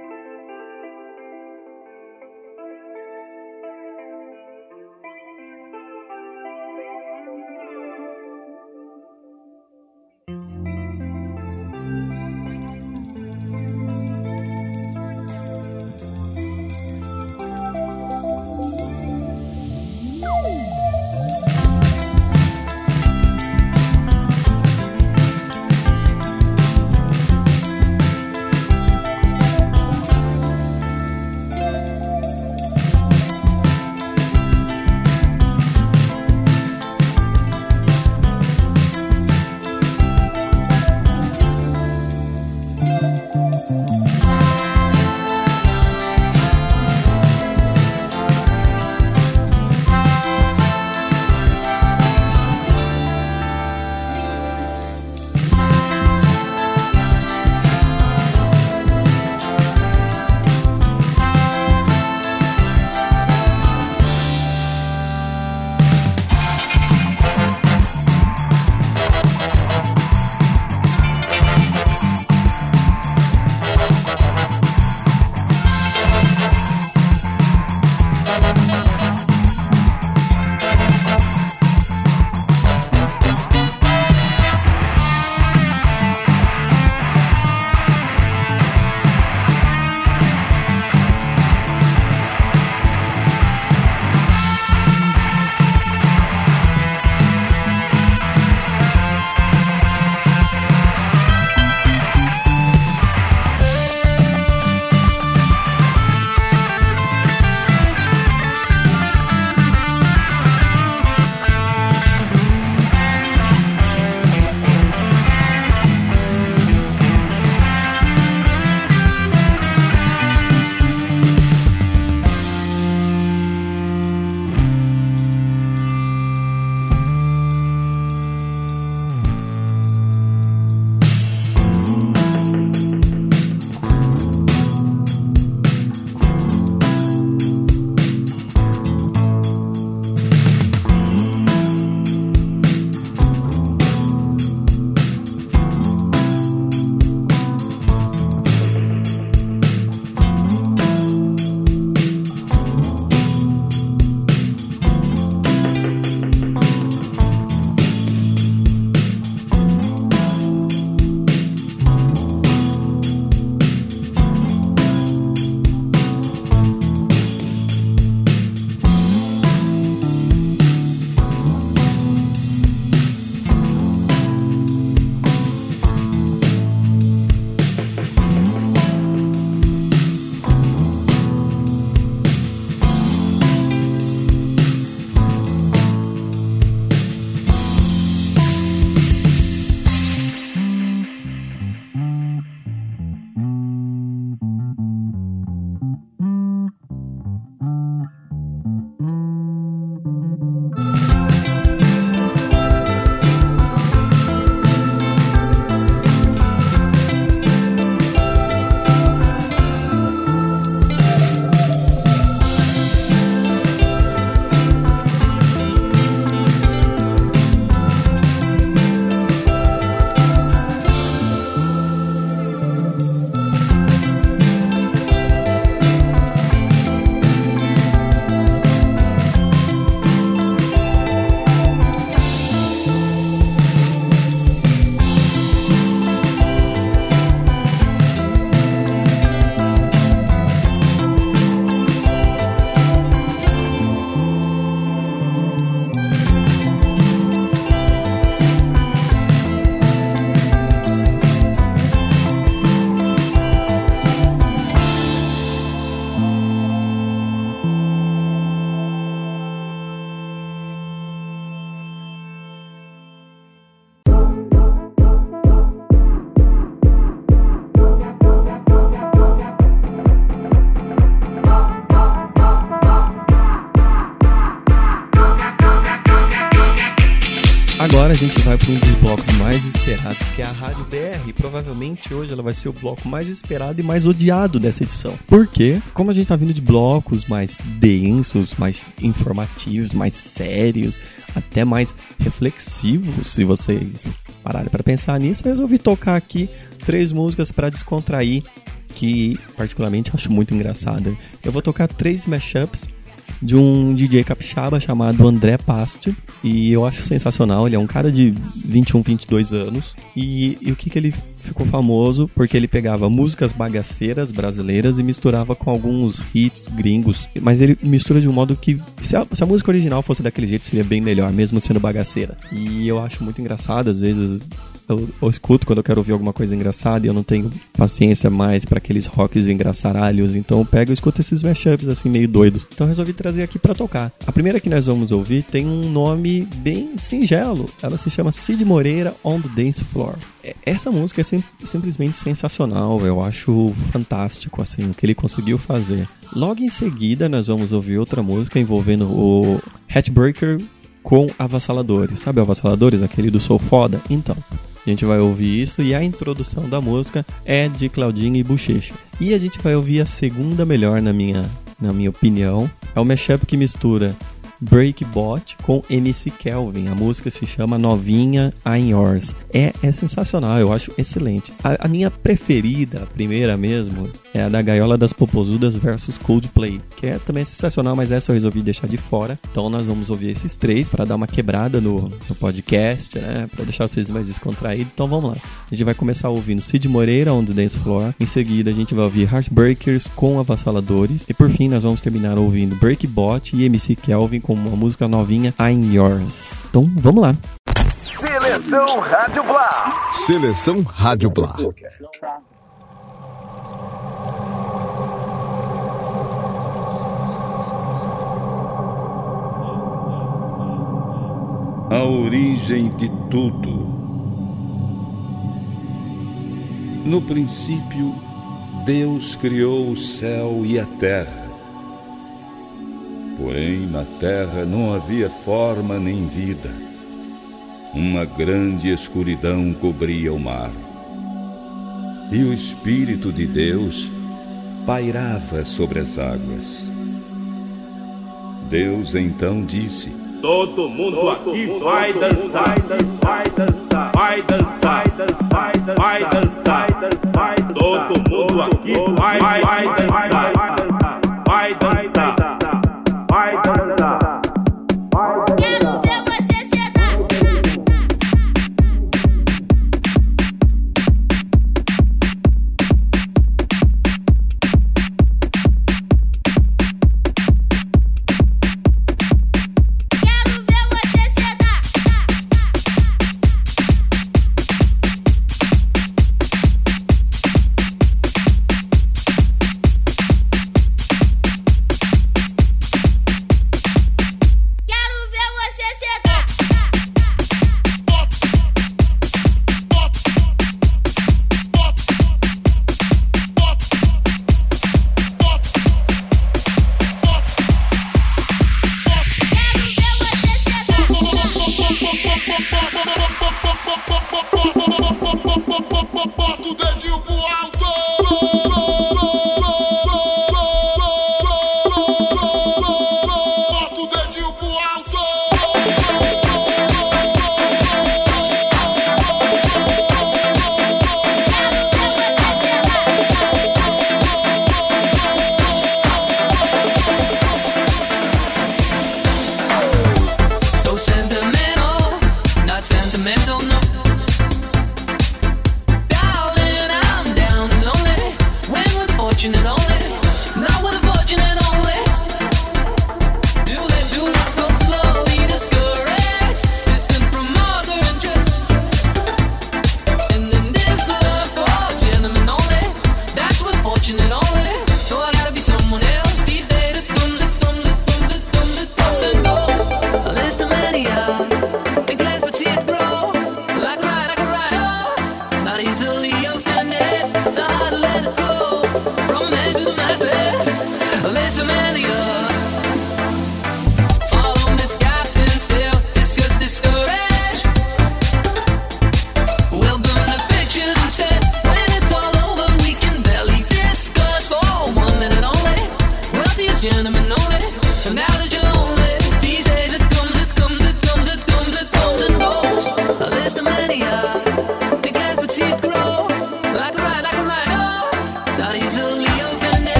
Agora a gente vai para um dos blocos mais esperados, que é a Rádio BR. E provavelmente hoje ela vai ser o bloco mais esperado e mais odiado dessa edição. Por quê? Como a gente tá vindo de blocos mais densos, mais informativos, mais sérios, até mais reflexivo, se vocês pararem para pensar nisso. Eu resolvi tocar aqui 3 músicas para descontrair, que particularmente acho muito engraçada. Eu vou tocar 3 mashups de um DJ capixaba chamado André Pasti, e eu acho sensacional. Ele é um cara de 21, 22 anos, e o que ele ficou famoso? Porque ele pegava músicas bagaceiras brasileiras e misturava com alguns hits gringos, mas ele mistura de um modo que, se a música original fosse daquele jeito, seria bem melhor, mesmo sendo bagaceira. E eu acho muito engraçado. Às vezes eu escuto quando eu quero ouvir alguma coisa engraçada e eu não tenho paciência mais para aqueles rocks engraçaralhos, então eu pego e escuto esses mashups assim meio doidos. Então eu resolvi trazer aqui para tocar. A primeira que nós vamos ouvir tem um nome bem singelo. Ela se chama Cid Moreira On The Dance Floor. Essa música é simplesmente sensacional. Eu acho fantástico assim o que ele conseguiu fazer. Logo em seguida nós vamos ouvir outra música envolvendo o Hatbreaker com Avassaladores. Sabe Avassaladores? Aquele do Sou Foda? Então, a gente vai ouvir isso, e a introdução da música é de Claudinho e Bochecha. E a gente vai ouvir a segunda melhor, na minha opinião. É o mashup que mistura Breakbot com MC Kelvin. A música se chama Novinha I'm Yours. É sensacional, eu acho excelente. A minha preferida, a primeira mesmo, é a da Gaiola das Popozudas versus Coldplay, que é também sensacional, mas essa eu resolvi deixar de fora. Então nós vamos ouvir esses 3 para dar uma quebrada no podcast, né? Para deixar vocês mais descontraídos. Então vamos lá. A gente vai começar ouvindo Cid Moreira On The Dance Floor. Em seguida a gente vai ouvir Heartbreakers com Avassaladores. E por fim nós vamos terminar ouvindo Breakbot e MC Kelvin com uma música novinha, I'm Yours. Então vamos lá. Seleção Rádio Blá. Seleção Rádio Blá. A origem de tudo. No princípio, Deus criou o céu e a terra. Porém, na terra não havia forma nem vida. Uma grande escuridão cobria o mar. E o Espírito de Deus pairava sobre as águas. Deus então disse: todo mundo aqui vai dançar, vai dançar, vai dançar, vai dançar, todo mundo aqui vai dançar, vai dançar. Quero ver você sentar. Quero ver você sentar.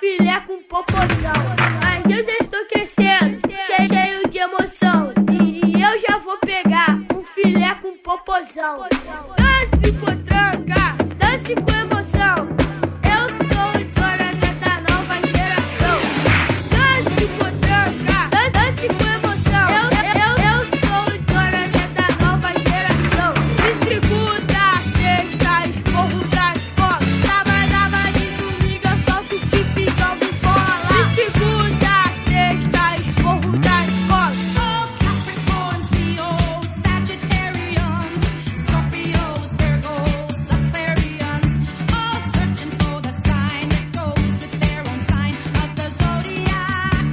filé com popozão. Mas eu já estou crescendo, cheio de emoção. E eu já vou pegar um filé com popozão. Dance potranca, dance com emoção. Eu sou o Jonathan da nova geração. Dance potranca, dance com emoção. Eu sou o Jonathan da nova geração. De segunda a sexta, esporro da escola. Sábado de domingo eu solto chip e jogo bola. De segunda a sexta, esporro da escola. Oh, Capricorns, Leos, Sagittarians, Scorpios, Virgos, Aquarians, all searching for the sign that goes with their own sign of the zodiac.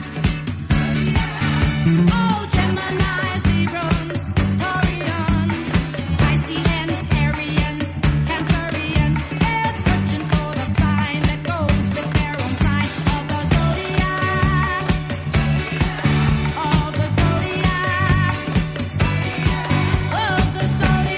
Oh, Geminis, Librans, Taurians, Pisceans, Arians, Cancerians, they're searching for the sign that goes with their own sign of the zodiac. Of the zodiac. Of the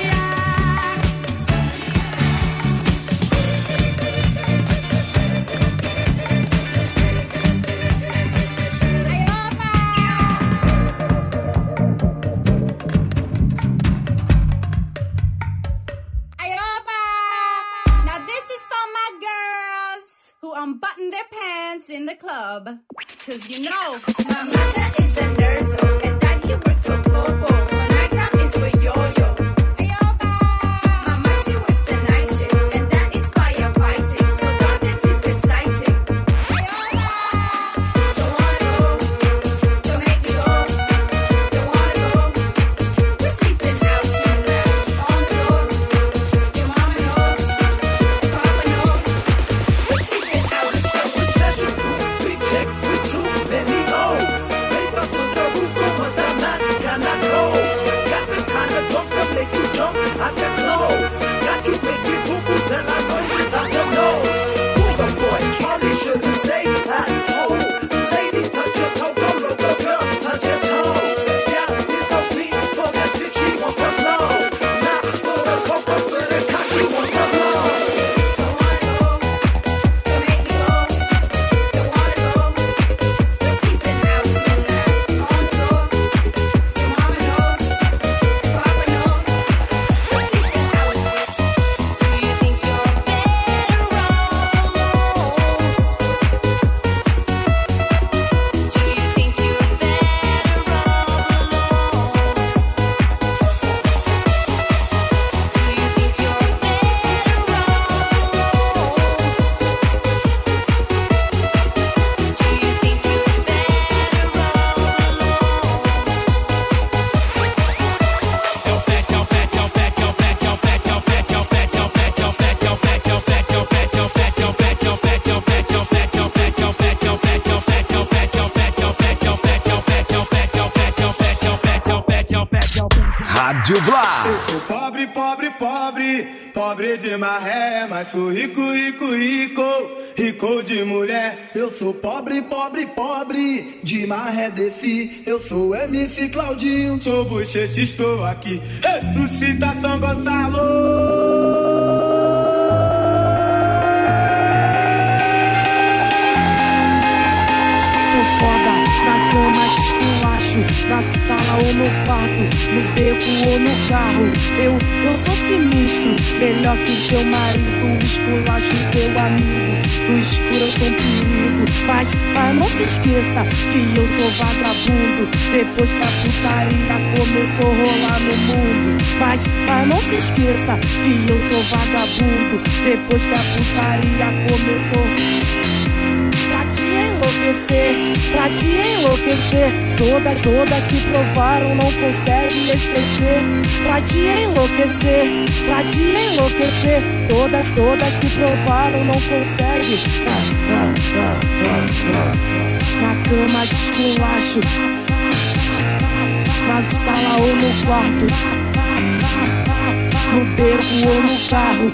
Now this is for my girls who unbutton their pants in the club. Cause you know, my mother is a nurse and daddy works for Bobo. So nighttime is for Yo-Yo. Mama, she works the night shift and that is firefighting. So darkness is exciting. Don't wanna go, don't make me go. Don't wanna go, we're sleeping out tonight. On the floor, your mama knows, your papa knows. We're sleeping out, we're session. We check with too many O's. Paper to the roof, so much that man cannot go. Got the kind of jump to make you jump out your clothes. Got you making boo-boos and like noises out your nose. Booga boy, probably should've stayed at home. Ladies, touch your toe, go local girl, touch your toe. Yeah, his whole feet for that chick she wants to blow. Not for the coca, for the cock she wants to blow. Don't wanna go, don't make me go. Don't wanna go, we're sleeping out tonight. On the floor, your mama knows, your papa knows. We're sleeping out. Do you think you're better off alone? Do you think you're better off Rádio Blá. Eu sou pobre, pobre, pobre, pobre de maré, mas sou rico, rico, rico, rico de mulher. Eu sou pobre, pobre, pobre, de maré defi. Eu sou MC Claudinho, sou bochecha, estou aqui. Ressuscita São Gonçalo. Na cama de esculacho, na sala ou no quarto, no beco ou no carro. Eu sou sinistro, melhor que seu marido. Esculacho seu amigo, no escuro eu sou um perigo. Mas não se esqueça que eu sou vagabundo. Depois que a putaria começou a rolar no mundo. Mas não se esqueça que eu sou vagabundo. Depois que a putaria começou. Pra te enlouquecer, todas que provaram não conseguem esquecer. Pra te enlouquecer, todas que provaram não conseguem. Na cama de esculacho, na sala ou no quarto, no beco ou no carro.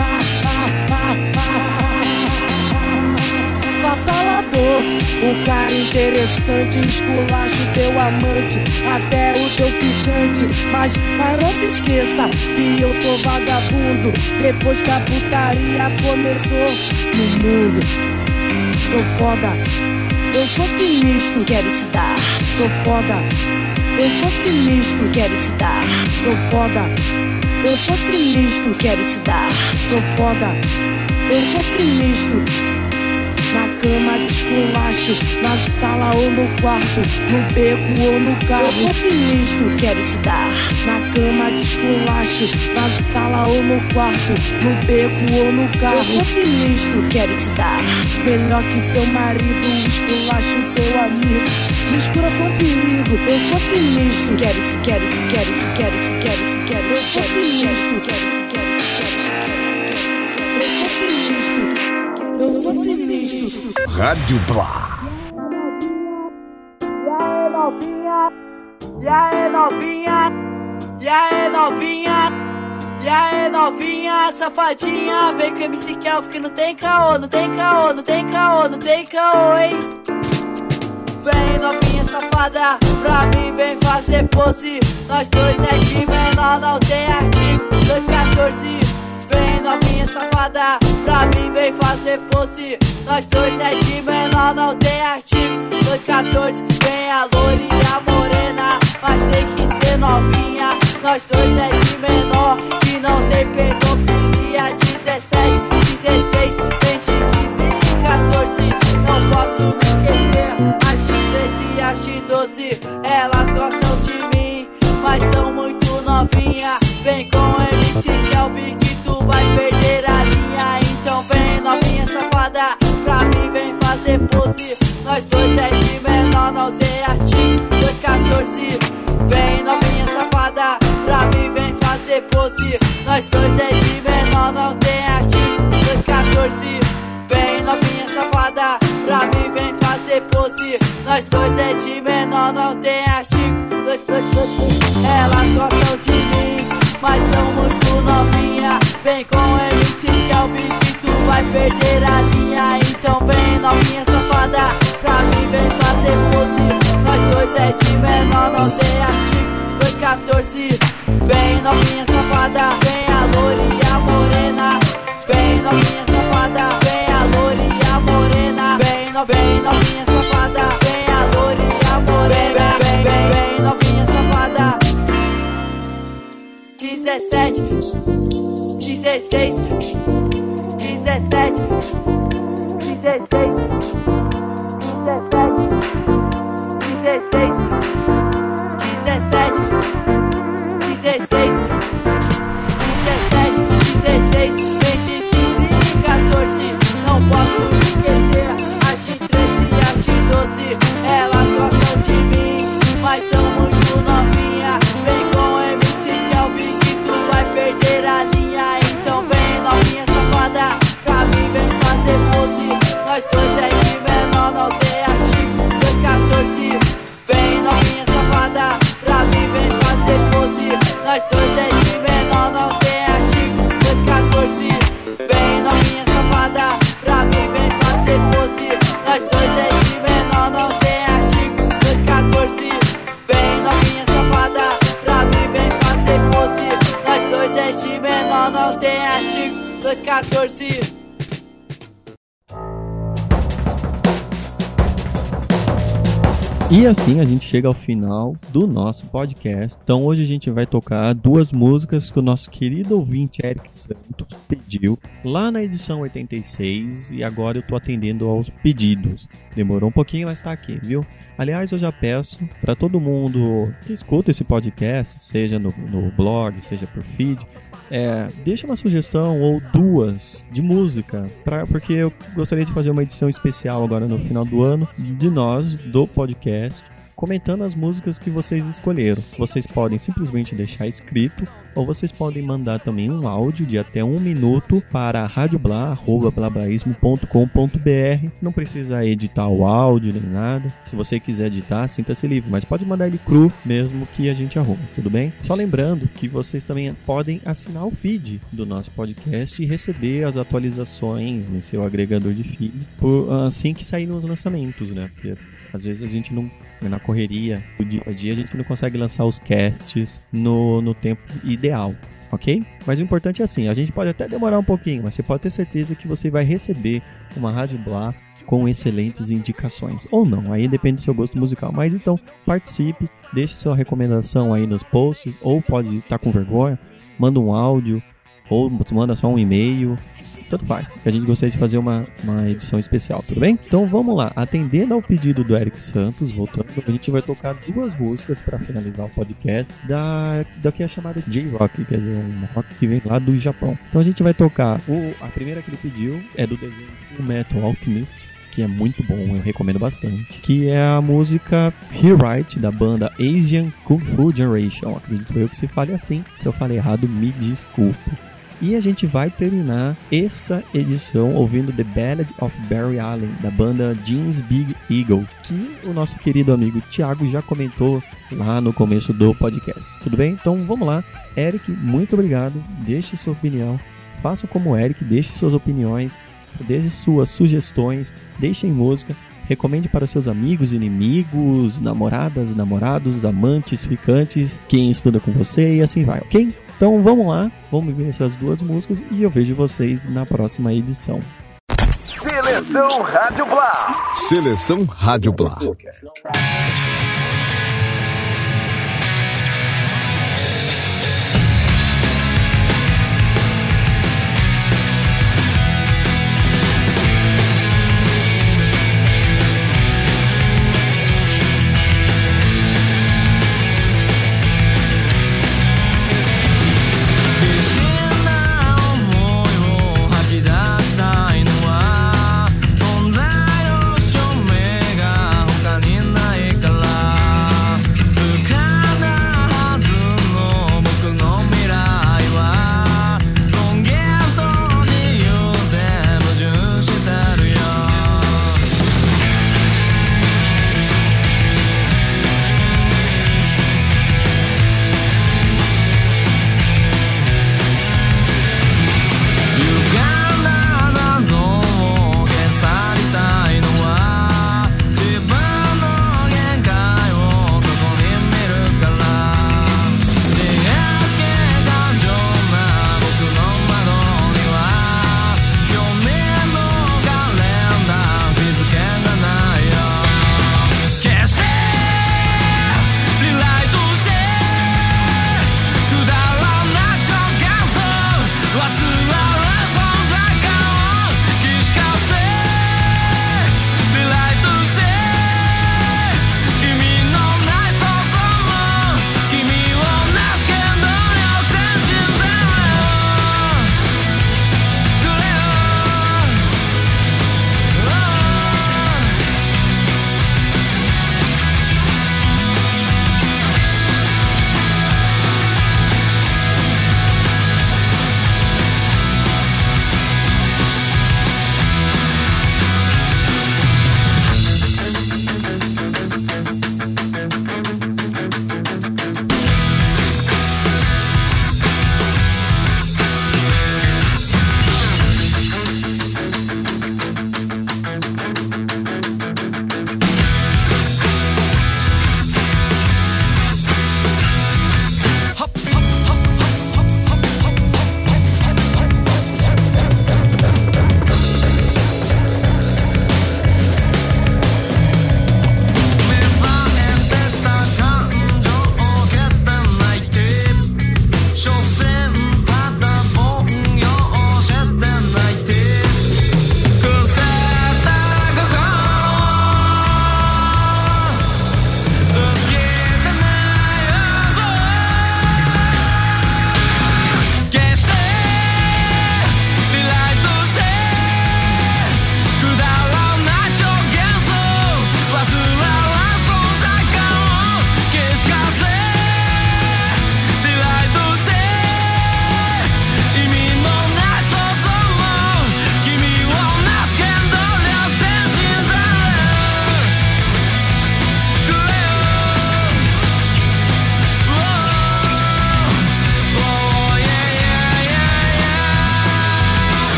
Avassalador, o cara interessante, esculacho teu amante, até o teu ficante. Mas não se esqueça que eu sou vagabundo. Depois que a putaria começou no mundo. sou foda. Eu sou sinistro, quero te dar. Sou foda. Eu sou sinistro, quero te dar. Sou foda. Eu sou sinistro, quero te dar. Sou foda. Eu sou sinistro. Na cama de esculacho, na sala ou no quarto, no beco ou no carro. Eu sou sinistro, quero te dar. Na cama de esculacho, na sala ou no quarto, no beco ou no carro. Eu sou sinistro, quero te dar. Melhor que seu marido, esculacho seu amigo. Meus coração perigo, eu sou sinistro. Quero te, quero te, quero te, quero te, quero te, quero. Eu sou sinistro, quero te, quero te, quero te, quero te, quero te. Eu sou sinistro. Eu sou sinistro. Rádio Blá. E aí novinha, e aí novinha, e aí novinha, safadinha, vem com MC Kelvin que não tem caô, não tem caô, não tem caô, não tem caô, hein? Vem novinha safada, pra mim vem fazer pose. Nós dois é de menor, não tem artigo 214. Vem novinha safada, pra mim vem fazer pose. Nós dois é de menor, não tem artigo 214. Vem a loira e a morena, mas tem que ser novinha. Nós dois é de menor, que não tem pedofilia. 17, 16, 20, 15 e 14. Não posso me esquecer, as de 13 e as de 12. Elas gostam de mim, mas são muito novinha. Vem com MC Kelvin que tu vai perder a linha. Então vem novinha safada, pra mim vem fazer pose. Nós dois é de menor, não tem artigo 214. Vem novinha safada, pra mim vem fazer pose. Nós dois é de menor, não tem artigo 214. Vem novinha safada, pra mim vem fazer pose. Nós dois é de menor, não tem artigo 214. Elas gostam de mim, mas são muito novinha. Vem com MC Kelvin que tu vai perder a linha. Então vem novinha safada, pra mim vem fazer pose. Nós dois é de menor, não tem artigo 214. Vem novinha safada, vem a loira e a morena. Vem novinha safada, vem a loira e a morena. Vem novinha safada, vem a loira e a morena. Vem novinha safada. 17, 16, 17, 16, 16, 20, 15 e 14. Não posso me esquecer, as de 13 e as de 12. Elas gostam de mim, mas são muito novinha. Vem com MC Kelvin que tu vai perder a linha. Então vem novinha safada, pra mim vem fazer pose. Nós dois é de menor, não tem artigo 214. Vem novinha safada, pra mim vem fazer pose. Nós dois é de menor, não tem artigo 214. Vem novinha safada, pra mim vem fazer pose. Nós dois é de menor, não tem artigo 214. Vem novinha safada, pra mim vem fazer pose. Nós dois é de menor, não tem artigo 214. E assim a gente chega ao final do nosso podcast. Então hoje a gente vai tocar duas músicas que o nosso querido ouvinte Eric Santos pediu lá na edição 86 e agora eu tô atendendo aos pedidos. Demorou um pouquinho, mas tá aqui, viu? Aliás, eu já peço para todo mundo que escuta esse podcast, seja no blog, seja por feed, deixa uma sugestão ou duas de música, porque eu gostaria de fazer uma edição especial agora no final do ano de nós, do podcast, comentando as músicas que vocês escolheram. Vocês podem simplesmente deixar escrito ou vocês podem mandar também um áudio de até 1 minuto para radiobla@blablaismo.com.br. Não precisa editar o áudio nem nada. Se você quiser editar, sinta-se livre, mas pode mandar ele cru mesmo que a gente arrume, tudo bem? Só lembrando que vocês também podem assinar o feed do nosso podcast e receber as atualizações no seu agregador de feed assim que saírem os lançamentos, né? Porque às vezes a gente não, na correria do dia a dia, a gente não consegue lançar os casts no tempo ideal. ok? Mas o importante é assim, a gente pode até demorar um pouquinho, mas você pode ter certeza que você vai receber uma Rádio Blá com excelentes indicações. Ou não, aí depende do seu gosto musical. Mas então, participe, deixe sua recomendação aí nos posts, ou pode estar com vergonha, manda um áudio, ou manda só um e-mail, tanto faz. A gente gostaria de fazer uma edição especial, tudo bem? Então vamos lá, atendendo ao pedido do Eric Santos, voltando, a gente vai tocar 2 músicas para finalizar o podcast da que é chamada J-Rock, quer dizer, um rock que vem lá do Japão. Então a gente vai tocar, a primeira que ele pediu é do desenho Fullmetal Alchemist, que é muito bom, eu recomendo bastante, que é a música Rewrite, da banda Asian Kung Fu Generation. Acredito eu que se fale assim, se eu falei errado, me desculpe. E a gente vai terminar essa edição ouvindo The Ballad of Barry Allen, da banda Jeans Big Eagle, que o nosso querido amigo Thiago já comentou lá no começo do podcast. Tudo bem? Então vamos lá. Eric, muito obrigado. Deixe sua opinião. Faça como o Eric, deixe suas opiniões, deixe suas sugestões, deixem música. Recomende para seus amigos, inimigos, namoradas, namorados, amantes, ficantes, quem estuda com você e assim vai, ok? Então vamos lá, vamos ver essas 2 músicas e eu vejo vocês na próxima edição. Seleção Rádio Blá. Seleção Rádio Blá. Kala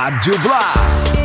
Rádio Blá.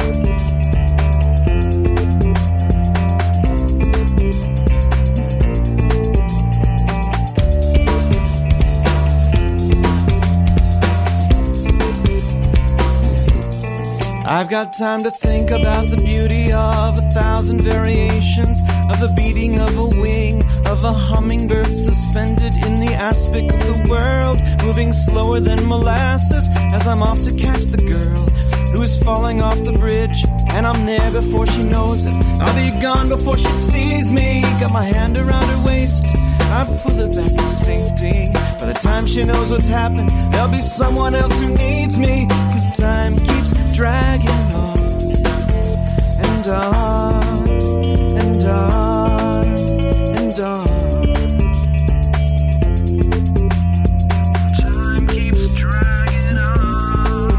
I've got time to think about the beauty of 1,000 variations of the beating of a wing, of a hummingbird suspended in the aspic of the world, moving slower than molasses as I'm off to catch the girl who is falling off the bridge, and I'm there before she knows it. I'll be gone before she sees me. Got my hand around her waist, I pull her back to safety. By the time she knows what's happened, there'll be someone else who needs me, 'cause time keeps dragging on and on and on and on. Time keeps dragging on.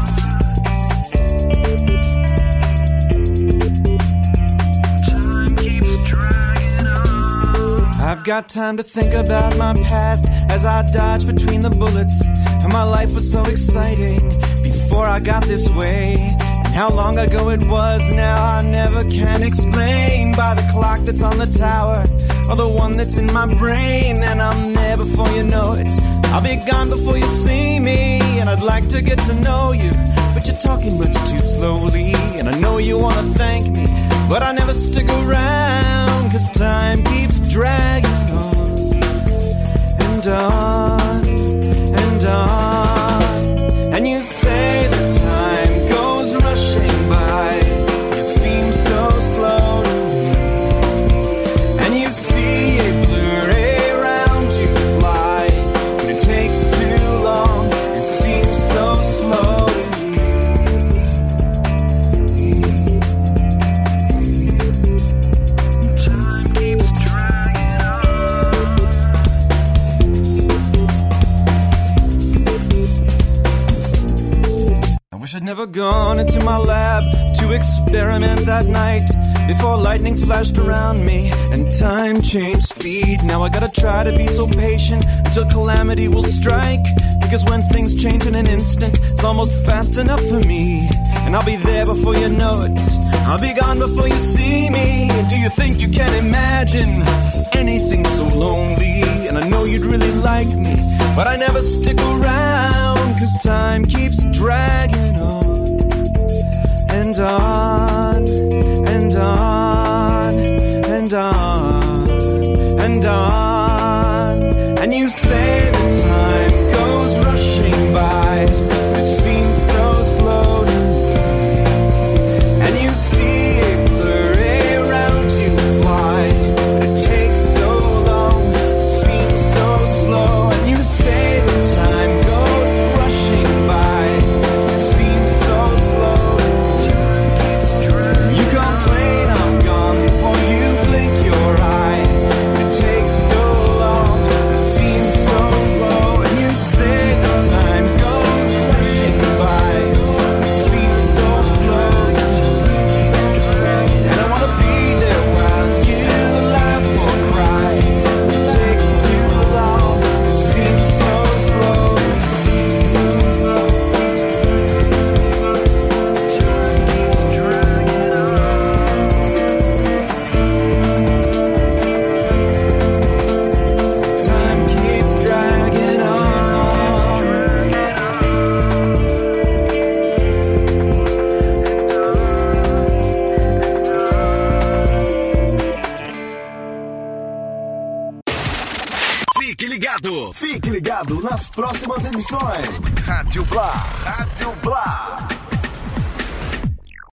Time keeps dragging on. I've got time to think about my past as I dodge between the bullets, and my life was so exciting before I got this way, and how long ago it was now I never can explain. By the clock that's on the tower, or the one that's in my brain, and I'm there before you know it. I'll be gone before you see me, and I'd like to get to know you, but you're talking much too slowly, and I know you want to thank me, but I never stick around, 'cause time keeps dragging on and on and on. And you say that time goes rushing by, you seem so slow to me, and you see it blurry around you fly, but it takes too long, it seems so slow to me. Time keeps dragging on. I wish I'd never gone into my lab to experiment that night, before lightning flashed around me and time changed speed. Now I gotta try to be so patient until calamity will strike, because when things change in an instant, it's almost fast enough for me, and I'll be there before you know it. I'll be gone before you see me. And do you think you can imagine anything so lonely? And I know you'd really like me, but I never stick around, 'cause time keeps dragging on and on and on and on and on. And you say that time goes rushing by, it seems so slow to me, and you see it blurry around you fly, but it takes so long, it seems so slow. And you say that time goes rushing by, it seems so slow to me. You complain I'm gone before you blink your eye, it takes so long, it seems so slow. And you say that time goes rushing by, it seems so slow. And I wanna be there while you laugh or cry, it takes too long, it seems so slow. Time keeps dragging on. Fique ligado nas próximas edições. Rádio Blá, Rádio Blá.